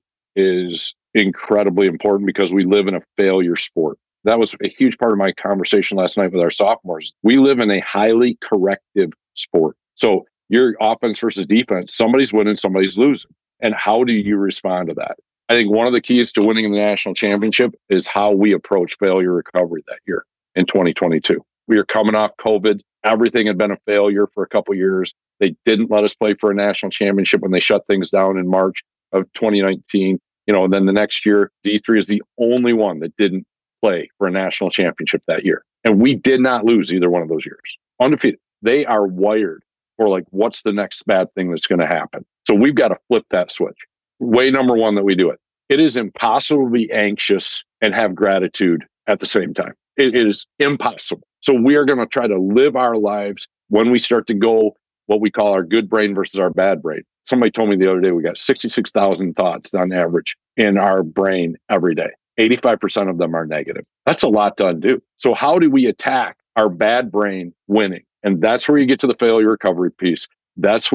is incredibly important because we live in a failure sport. That was a huge part of my conversation last night with our sophomores. We live in a highly corrective sport. So your offense versus defense, somebody's winning, somebody's losing. And how do you respond to that? I think one of the keys to winning the national championship is how we approach failure recovery that year in 2022. We are coming off COVID. Everything had been a failure for a couple of years. They didn't let us play for a national championship when they shut things down in March of 2019. And then the next year, D3 is the only one that didn't play for a national championship that year. And we did not lose either one of those years. Undefeated. They are wired for like, what's the next bad thing that's going to happen? So we've got to flip that switch. Way number one that we do it. It is impossible to be anxious and have gratitude at the same time. It is impossible. So we are going to try to live our lives when we start to go what we call our good brain versus our bad brain. Somebody told me the other day, we got 66,000 thoughts on average in our brain every day. 85% of them are negative. That's a lot to undo. So how do we attack our bad brain winning? And that's where you get to the failure recovery piece. That's when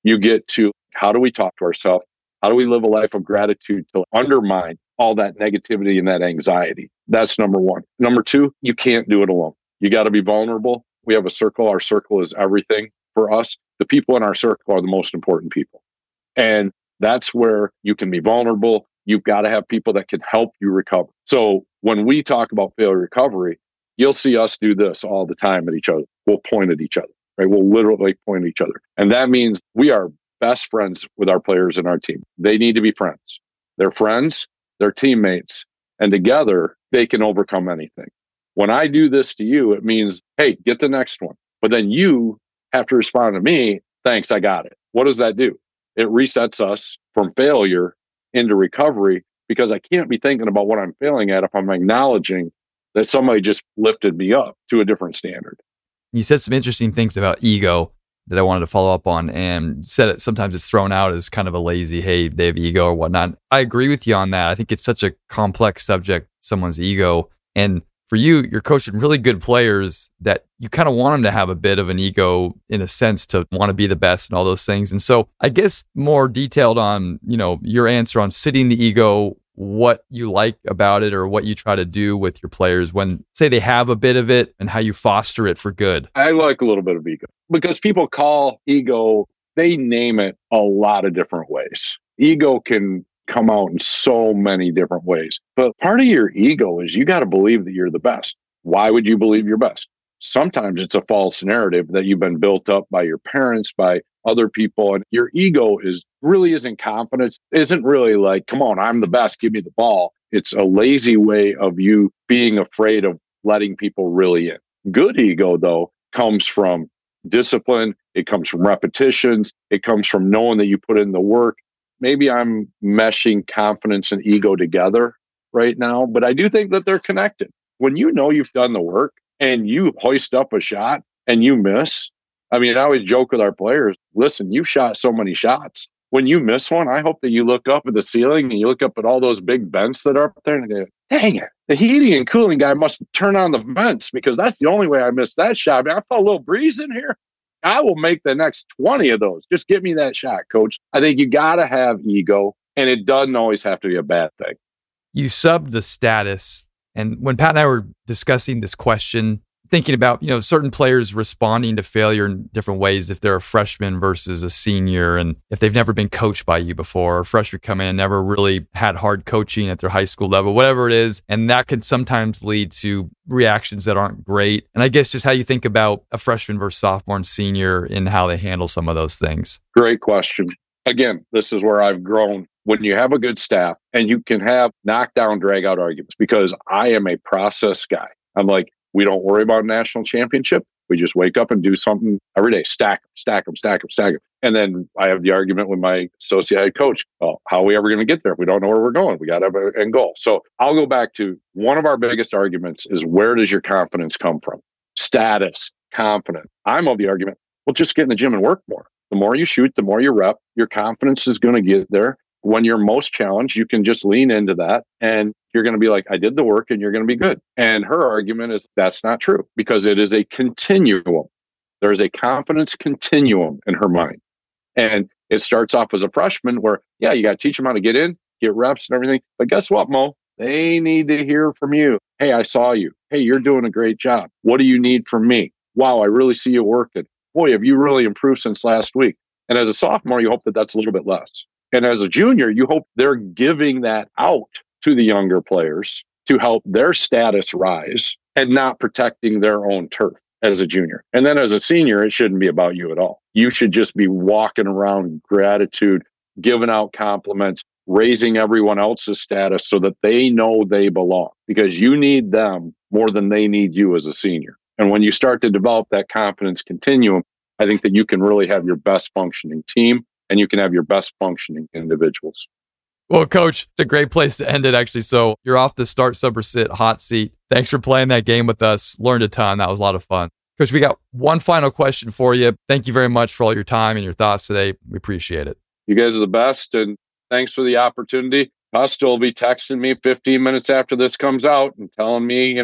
You get to how do we talk to ourselves? How do we live a life of gratitude to undermine all that negativity and that anxiety? That's number one. Number two, you can't do it alone. You got to be vulnerable. We have a circle. Our circle is everything for us. The people in our circle are the most important people. And that's where you can be vulnerable. You've got to have people that can help you recover. So when we talk about failure recovery, you'll see us do this all the time at each other. We'll point at each other, right? We'll literally point at each other. And that means we are best friends with our players and our team. They need to be friends. They're friends, they're teammates, and together they can overcome anything. When I do this to you, it means, hey, get the next one. But then you have to respond to me, thanks, I got it. What does that do? It resets us from failure into recovery, because I can't be thinking about what I'm failing at if I'm acknowledging that somebody just lifted me up to a different standard. You said some interesting things about ego that I wanted to follow up on, and said it sometimes it's thrown out as kind of a lazy, hey, they have ego or whatnot. I agree with you on that. I think it's such a complex subject, someone's ego. And for you, you're coaching really good players that you kind of want them to have a bit of an ego in a sense, to want to be the best and all those things. And so I guess more detailed on, your answer on sitting the ego, what you like about it or what you try to do with your players when, say, they have a bit of it, and how you foster it for good. I like a little bit of ego, because people call ego, they name it a lot of different ways. Ego can come out in so many different ways. But part of your ego is you got to believe that you're the best. Why would you believe you're best? Sometimes it's a false narrative that you've been built up by your parents, by other people. And your ego really isn't confidence, isn't really like, come on, I'm the best, give me the ball. It's a lazy way of you being afraid of letting people really in. Good ego, though, comes from discipline. It comes from repetitions. It comes from knowing that you put in the work. Maybe I'm meshing confidence and ego together right now, but I do think that they're connected. When you know you've done the work and you hoist up a shot and you miss, I always joke with our players, listen, you've shot so many shots. When you miss one, I hope that you look up at the ceiling and you look up at all those big vents that are up there and go, dang it, the heating and cooling guy must turn on the vents, because that's the only way I missed that shot. I felt a little breeze in here. I will make the next 20 of those. Just give me that shot, coach. I think you got to have ego, and it doesn't always have to be a bad thing. You subbed the status. And when Pat and I were discussing this question, thinking about, certain players responding to failure in different ways, if they're a freshman versus a senior, and if they've never been coached by you before, or freshmen come in and never really had hard coaching at their high school level, whatever it is. And that can sometimes lead to reactions that aren't great. And I guess just how you think about a freshman versus sophomore and senior and how they handle some of those things. Great question. Again, this is where I've grown. When you have a good staff and you can have knockdown, drag out arguments, because I am a process guy. I'm like, we don't worry about a national championship. We just wake up and do something every day. Stack them. And then I have the argument with my associate head coach. Well, how are we ever going to get there? We don't know where we're going. We got to have an end goal. So I'll go back to one of our biggest arguments is, where does your confidence come from? Status, confident. I'm of the argument, well, just get in the gym and work more. The more you shoot, the more you rep, your confidence is going to get there. When you're most challenged, you can just lean into that and you're going to be like, I did the work, and you're going to be good. And her argument is that's not true, because it is a continuum. There is a confidence continuum in her mind. And it starts off as a freshman where, yeah, you got to teach them how to get in, get reps and everything. But guess what, Mo? They need to hear from you. Hey, I saw you. Hey, you're doing a great job. What do you need from me? Wow, I really see you working. Boy, have you really improved since last week? And as a sophomore, you hope that that's a little bit less. And as a junior, you hope they're giving that out to the younger players to help their status rise and not protecting their own turf as a junior. And then as a senior, it shouldn't be about you at all. You should just be walking around gratitude, giving out compliments, raising everyone else's status so that they know they belong, because you need them more than they need you as a senior. And when you start to develop that confidence continuum, I think that you can really have your best functioning team, and you can have your best functioning individuals. Well, Coach, it's a great place to end it, actually. So you're off the start, sub, or sit hot seat. Thanks for playing that game with us. Learned a ton. That was a lot of fun. Coach, we got one final question for you. Thank you very much for all your time and your thoughts today. We appreciate it. You guys are the best, and thanks for the opportunity. Costa will be texting me 15 minutes after this comes out and telling me,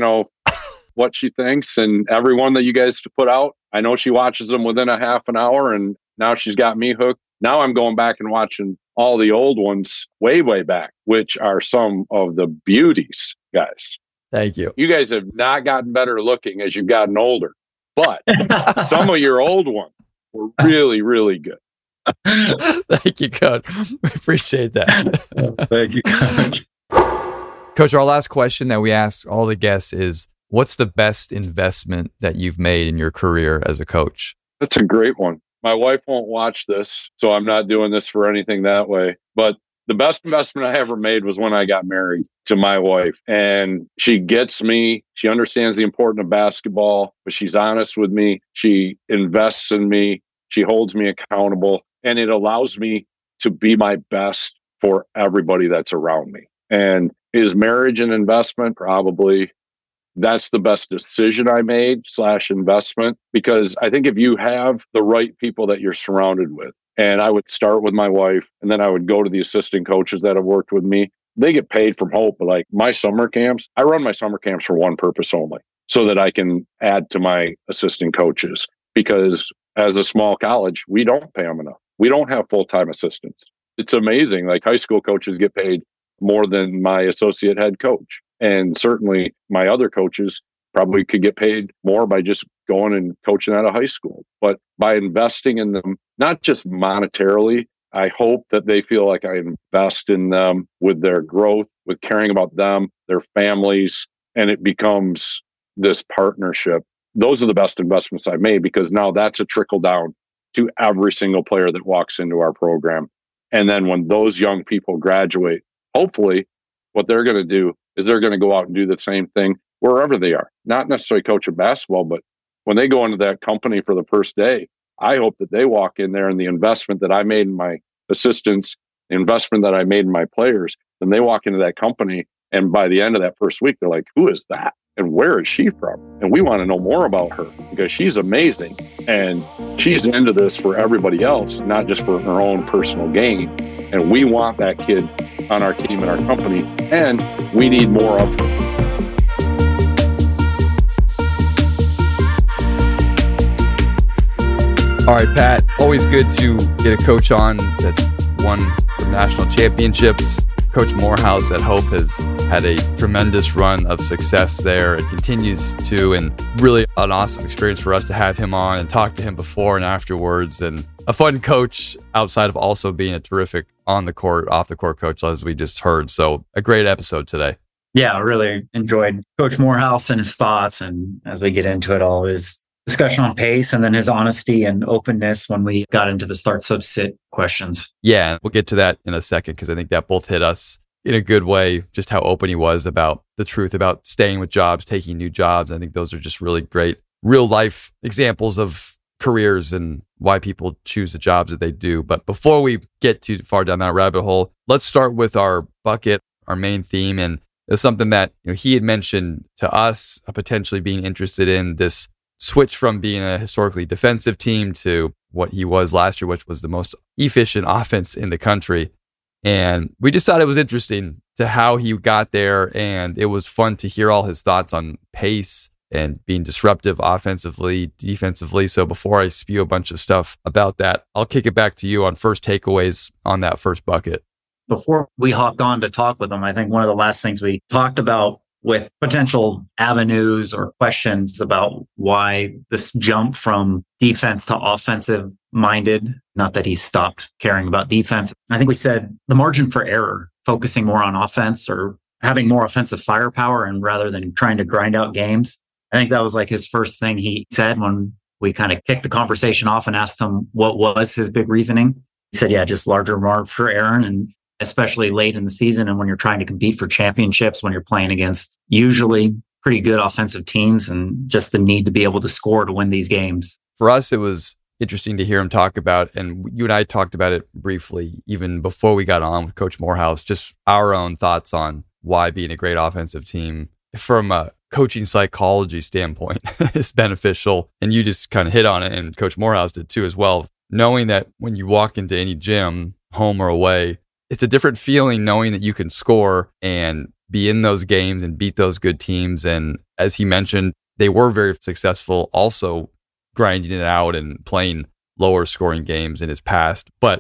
what she thinks, and everyone that you guys put out. I know she watches them within a half an hour, and now she's got me hooked. Now I'm going back and watching all the old ones way, way back, which are some of the beauties, guys. Thank you. You guys have not gotten better looking as you've gotten older, but some of your old ones were really, really good. Thank you, Coach. We appreciate that. Thank you, Coach. Coach, our last question that we ask all the guests is, what's the best investment that you've made in your career as a coach? That's a great one. My wife won't watch this, so I'm not doing this for anything that way. But the best investment I ever made was when I got married to my wife. And she gets me. She understands the importance of basketball, but she's honest with me. She invests in me. She holds me accountable. And it allows me to be my best for everybody that's around me. And is marriage an investment? Probably. That's the best decision I made / investment, because I think if you have the right people that you're surrounded with, and I would start with my wife, and then I would go to the assistant coaches that have worked with me. They get paid from Hope, but like my summer camps, I run my summer camps for one purpose only, so that I can add to my assistant coaches. Because as a small college, we don't pay them enough. We don't have full-time assistants. It's amazing. Like high school coaches get paid more than my associate head coach. And certainly my other coaches probably could get paid more by just going and coaching out of high school. But by investing in them, not just monetarily, I hope that they feel like I invest in them with their growth, with caring about them, their families, and it becomes this partnership. Those are the best investments I've made, because now that's a trickle down to every single player that walks into our program. And then when those young people graduate, hopefully what they're going to do is they're going to go out and do the same thing wherever they are. Not necessarily coaching basketball, but when they go into that company for the first day, I hope that they walk in there and the investment that I made in my assistants, the investment that I made in my players, then they walk into that company, and by the end of that first week, they're like, who is that? And where is she from? And we want to know more about her, because she's amazing. And she's into this for everybody else, not just for her own personal gain. And we want that kid on our team and our company, and we need more of her. All right, Pat, always good to get a coach on that's won some national championships. Coach Morehouse at Hope has had a tremendous run of success there. It continues to, and really an awesome experience for us to have him on and talk to him before and afterwards. And a fun coach outside of also being a terrific on the court, off the court coach, as we just heard. So a great episode today. Yeah, I really enjoyed Coach Morehouse and his thoughts. And as we get into it all, his discussion on pace, and then his honesty and openness when we got into the start sub sit questions. Yeah, we'll get to that in a second, because I think that both hit us in a good way, just how open he was about the truth about staying with jobs, taking new jobs. I think those are just really great real life examples of careers and why people choose the jobs that they do. But before we get too far down that rabbit hole, let's start with our bucket, our main theme. And it was something that he had mentioned to us, potentially being interested in this switch from being a historically defensive team to what he was last year, which was the most efficient offense in the country. And we just thought it was interesting to how he got there. And it was fun to hear all his thoughts on pace and being disruptive offensively, defensively. So before I spew a bunch of stuff about that, I'll kick it back to you on first takeaways on that first bucket. Before we hopped on to talk with him, I think one of the last things we talked about with potential avenues or questions about why this jump from defense to offensive minded, not that he stopped caring about defense. I think we said the margin for error, focusing more on offense or having more offensive firepower, and rather than trying to grind out games. I think that was like his first thing he said when we kind of kicked the conversation off and asked him what was his big reasoning. He said, yeah, just larger margin for error. And especially late in the season, and when you're trying to compete for championships, when you're playing against usually pretty good offensive teams, and just the need to be able to score to win these games. For us, it was interesting to hear him talk about, and you and I talked about it briefly, even before we got on with Coach Morehouse, just our own thoughts on why being a great offensive team from a coaching psychology standpoint is beneficial. And you just kind of hit on it, and Coach Morehouse did too as well. Knowing that when you walk into any gym, home or away, it's a different feeling knowing that you can score and be in those games and beat those good teams. And as he mentioned, they were very successful also grinding it out and playing lower scoring games in his past. But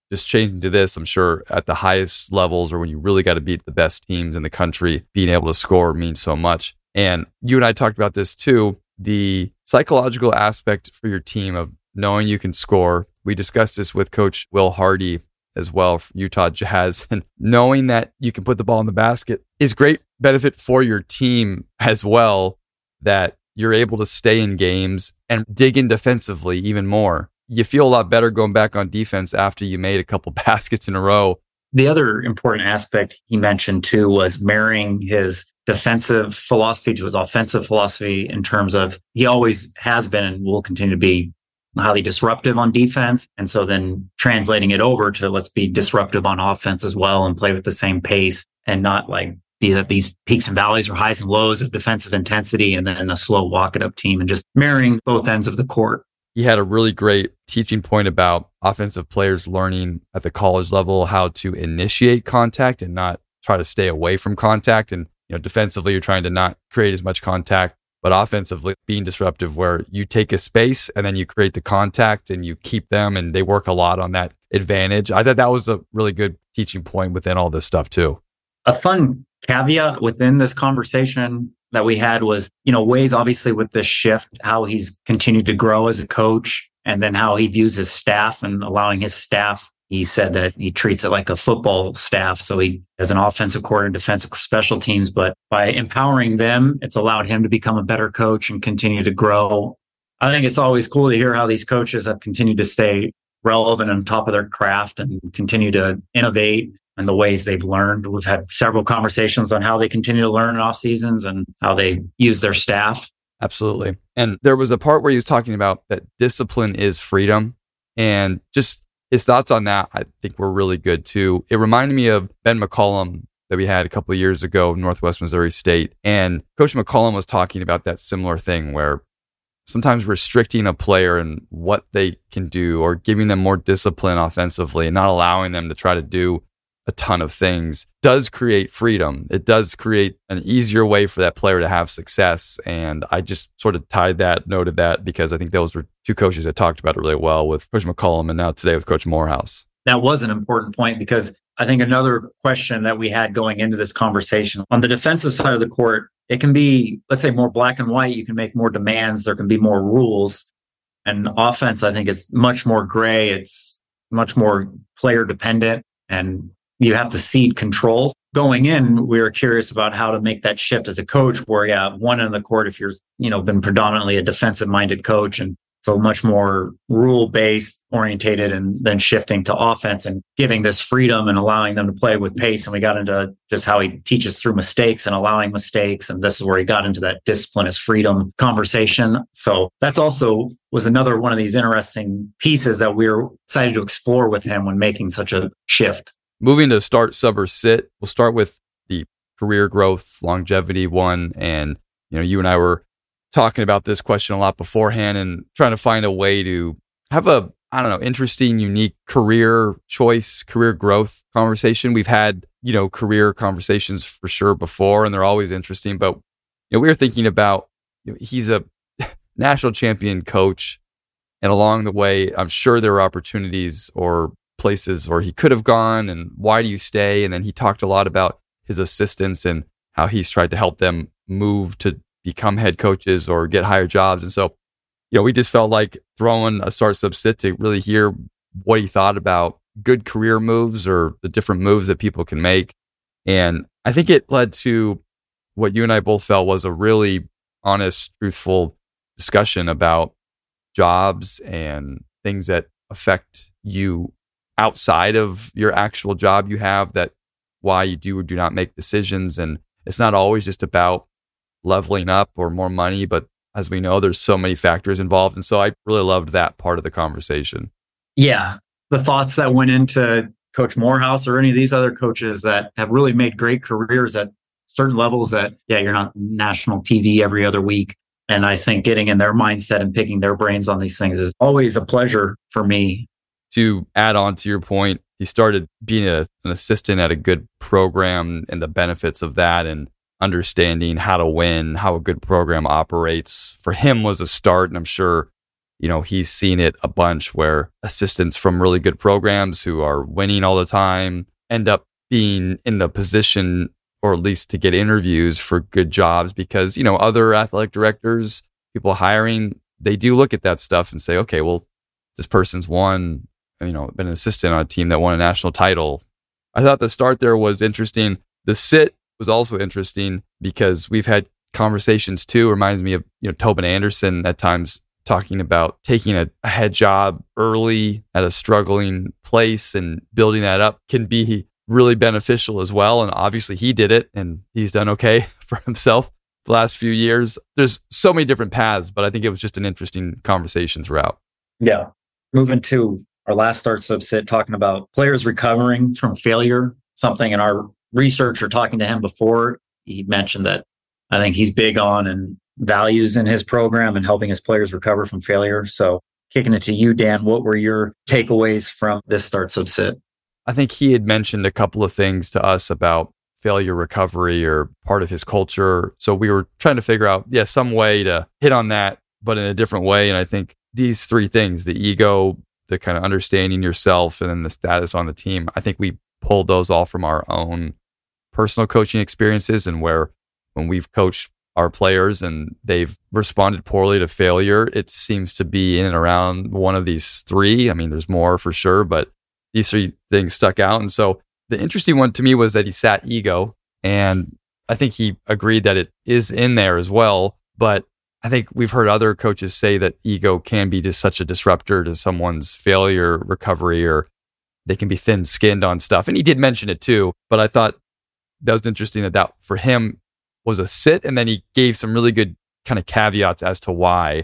just changing to this, I'm sure at the highest levels or when you really got to beat the best teams in the country, being able to score means so much. And you and I talked about this too, the psychological aspect for your team of knowing you can score. We discussed this with Coach Will Hardy as well, from Utah Jazz, and knowing that you can put the ball in the basket is great benefit for your team as well, that you're able to stay in games and dig in defensively even more. You feel a lot better going back on defense after you made a couple baskets in a row. The other important aspect he mentioned too was marrying his defensive philosophy to his offensive philosophy, in terms of he always has been and will continue to be highly disruptive on defense. And so then translating it over to let's be disruptive on offense as well and play with the same pace, and not like be that these peaks and valleys or highs and lows of defensive intensity and then a slow walk it up team, and just marrying both ends of the court. He had a really great teaching point about offensive players learning at the college level how to initiate contact and not try to stay away from contact. And, defensively, you're trying to not create as much contact, but offensively being disruptive where you take a space and then you create the contact and you keep them, and they work a lot on that advantage. I thought that was a really good teaching point within all this stuff too. A fun caveat within this conversation that we had was, ways obviously with this shift, how he's continued to grow as a coach, and then how he views his staff and allowing his staff. He said that he treats it like a football staff. So he has an offensive coordinator, defensive special teams, but by empowering them, it's allowed him to become a better coach and continue to grow. I think it's always cool to hear how these coaches have continued to stay relevant and on top of their craft and continue to innovate and the ways they've learned. We've had several conversations on how they continue to learn in off seasons and how they use their staff. Absolutely. And there was a part where he was talking about that discipline is freedom, and just his thoughts on that, I think, were really good too. It reminded me of Ben McCollum that we had a couple of years ago, Northwest Missouri State. And Coach McCollum was talking about that similar thing where sometimes restricting a player and what they can do, or giving them more discipline offensively and not allowing them to try to do a ton of things, does create freedom. It does create an easier way for that player to have success. And I just sort of noted that because I think those were two coaches that talked about it really well, with Coach McCollum and now today with Coach Morehouse. That was an important point, because I think another question that we had going into this conversation on the defensive side of the court, it can be, let's say, more black and white. You can make more demands. There can be more rules. And offense, I think, is much more gray. It's much more player dependent, and you have to cede control. Going in, we were curious about how to make that shift as a coach where, one end of the court, if you're, been predominantly a defensive minded coach, and so much more rule based orientated, and then shifting to offense and giving this freedom and allowing them to play with pace. And we got into just how he teaches through mistakes and allowing mistakes. And this is where he got into that discipline is freedom conversation. So that's also was another one of these interesting pieces that we were excited to explore with him when making such a shift. Moving to start, sub, or sit, we'll start with the career growth, longevity one. And, you and I were talking about this question a lot beforehand and trying to find a way to have a, interesting, unique career choice, career growth conversation. We've had, career conversations for sure before, and they're always interesting. But, we were thinking about, he's a national champion coach. And along the way, I'm sure there were opportunities or places where he could have gone, and why do you stay? And then he talked a lot about his assistants and how he's tried to help them move to become head coaches or get higher jobs. And so, we just felt like throwing a start, sub, sit to really hear what he thought about good career moves or the different moves that people can make. And I think it led to what you and I both felt was a really honest, truthful discussion about jobs and things that affect you outside of your actual job you have, that why you do or do not make decisions. And it's not always just about leveling up or more money, but as we know, there's so many factors involved. And so I really loved that part of the conversation. Yeah. The thoughts that went into Coach Morehouse or any of these other coaches that have really made great careers at certain levels that, you're not national TV every other week. And I think getting in their mindset and picking their brains on these things is always a pleasure for me. To add on to your point, he started being an assistant at a good program and the benefits of that, and understanding how to win, how a good program operates for him was a start. And I'm sure he's seen it a bunch where assistants from really good programs who are winning all the time end up being in the position, or at least to get interviews for good jobs, because, other athletic directors, people hiring, they do look at that stuff and say, okay, well, this person's won, been an assistant on a team that won a national title. I thought the start there was interesting. The sit was also interesting because we've had conversations too. Reminds me of, Tobin Anderson at times talking about taking a head job early at a struggling place and building that up can be really beneficial as well. And obviously he did it and he's done okay for himself the last few years. There's so many different paths, but I think it was just an interesting conversation throughout. Yeah. Moving to our last start subset, talking about players recovering from failure, something in our research or talking to him before, he mentioned that I think he's big on and values in his program and helping his players recover from failure. So kicking it to you, Dan, what were your takeaways from this start subset? I think he had mentioned a couple of things to us about failure recovery or part of his culture. So we were trying to figure out, some way to hit on that, but in a different way. And I think these three things, the ego, the kind of understanding yourself, and then the status on the team, I think we pulled those all from our own personal coaching experiences, and where when we've coached our players and they've responded poorly to failure, it seems to be in and around one of these three. I mean, there's more for sure, but these three things stuck out. And so the interesting one to me was that he sat ego, and I think he agreed that it is in there as well. But I think we've heard other coaches say that ego can be just such a disruptor to someone's failure recovery, or they can be thin-skinned on stuff. And he did mention it too, but I thought that was interesting that for him was a sit, and then he gave some really good kind of caveats as to why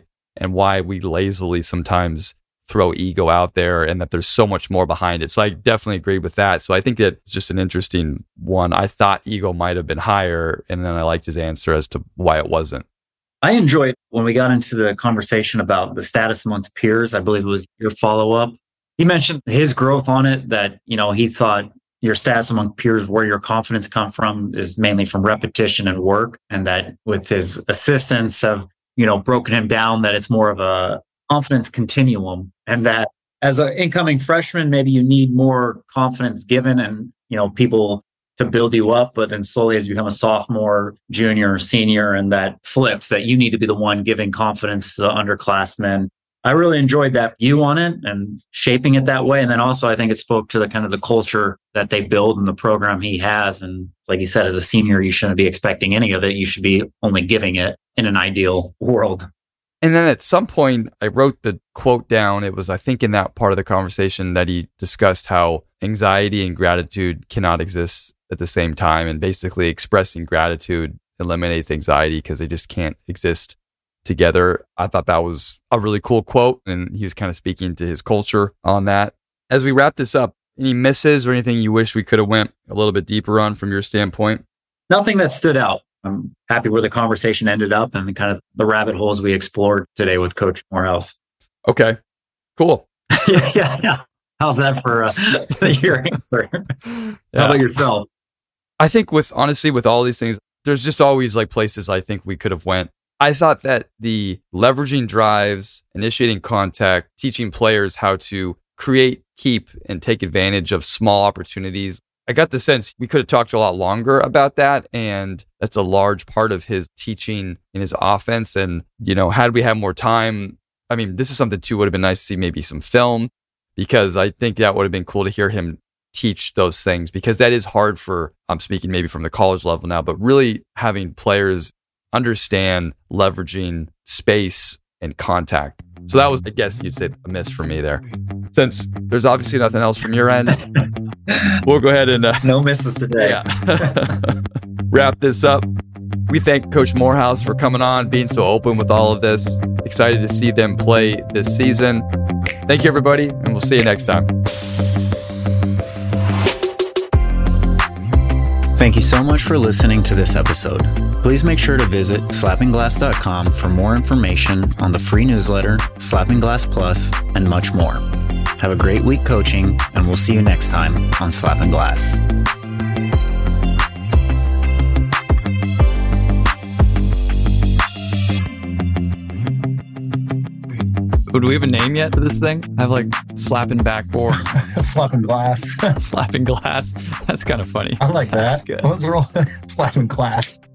we lazily sometimes throw ego out there, and that there's so much more behind it. So I definitely agree with that. So I think that's just an interesting one. I thought ego might have been higher, and then I liked his answer as to why it wasn't. I enjoyed when we got into the conversation about the status amongst peers. I believe it was your follow-up. He mentioned his growth on it, that, he thought your status among peers, where your confidence come from, is mainly from repetition and work. And that with his assistants have, broken him down, that it's more of a confidence continuum. And that as an incoming freshman, maybe you need more confidence given and, people to build you up. But then slowly as you become a sophomore, junior, senior, and that flips, that you need to be the one giving confidence to the underclassmen. I really enjoyed that view on it and shaping it that way. And then also I think it spoke to the kind of the culture that they build in the program he has. And like he said, as a senior, you shouldn't be expecting any of it. You should be only giving it in an ideal world. And then at some point, I wrote the quote down. It was, I think, in that part of the conversation that he discussed how anxiety and gratitude cannot exist at the same time. And basically expressing gratitude eliminates anxiety because they just can't exist together. I thought that was a really cool quote, and he was kind of speaking to his culture on that. As we wrap this up, any misses or anything you wish we could have went a little bit deeper on from your standpoint? Nothing that stood out. I'm happy where the conversation ended up and kind of the rabbit holes we explored today with Coach Morehouse. Okay, cool. Yeah. How's that for your answer? How about yourself? I think with all these things, there's just always like places I think we could have went. I thought that the leveraging drives, initiating contact, teaching players how to create, keep, and take advantage of small opportunities. I got the sense we could have talked a lot longer about that. And that's a large part of his teaching in his offense. And, had we had more time, I mean, this is something too, would have been nice to see maybe some film, because I think that would have been cool to hear him teach those things, because that is hard I'm speaking maybe from the college level now, but really having players understand leveraging space and contact. So that was, I guess you'd say, a miss for me there. Since there's obviously nothing else from your end, we'll go ahead and... no misses today. Wrap this up. We thank Coach Morehouse for coming on, being so open with all of this. Excited to see them play this season. Thank you, everybody, and we'll see you next time. Thank you so much for listening to this episode. Please make sure to visit slappingglass.com for more information on the free newsletter, Slapping Glass Plus, and much more. Have a great week coaching, and we'll see you next time on Slapping Glass. But do we have a name yet for this thing? I have like slapping backboard, Slapping glass. slapping glass. That's kind of funny. I like that. That's good. Let's roll slapping glass.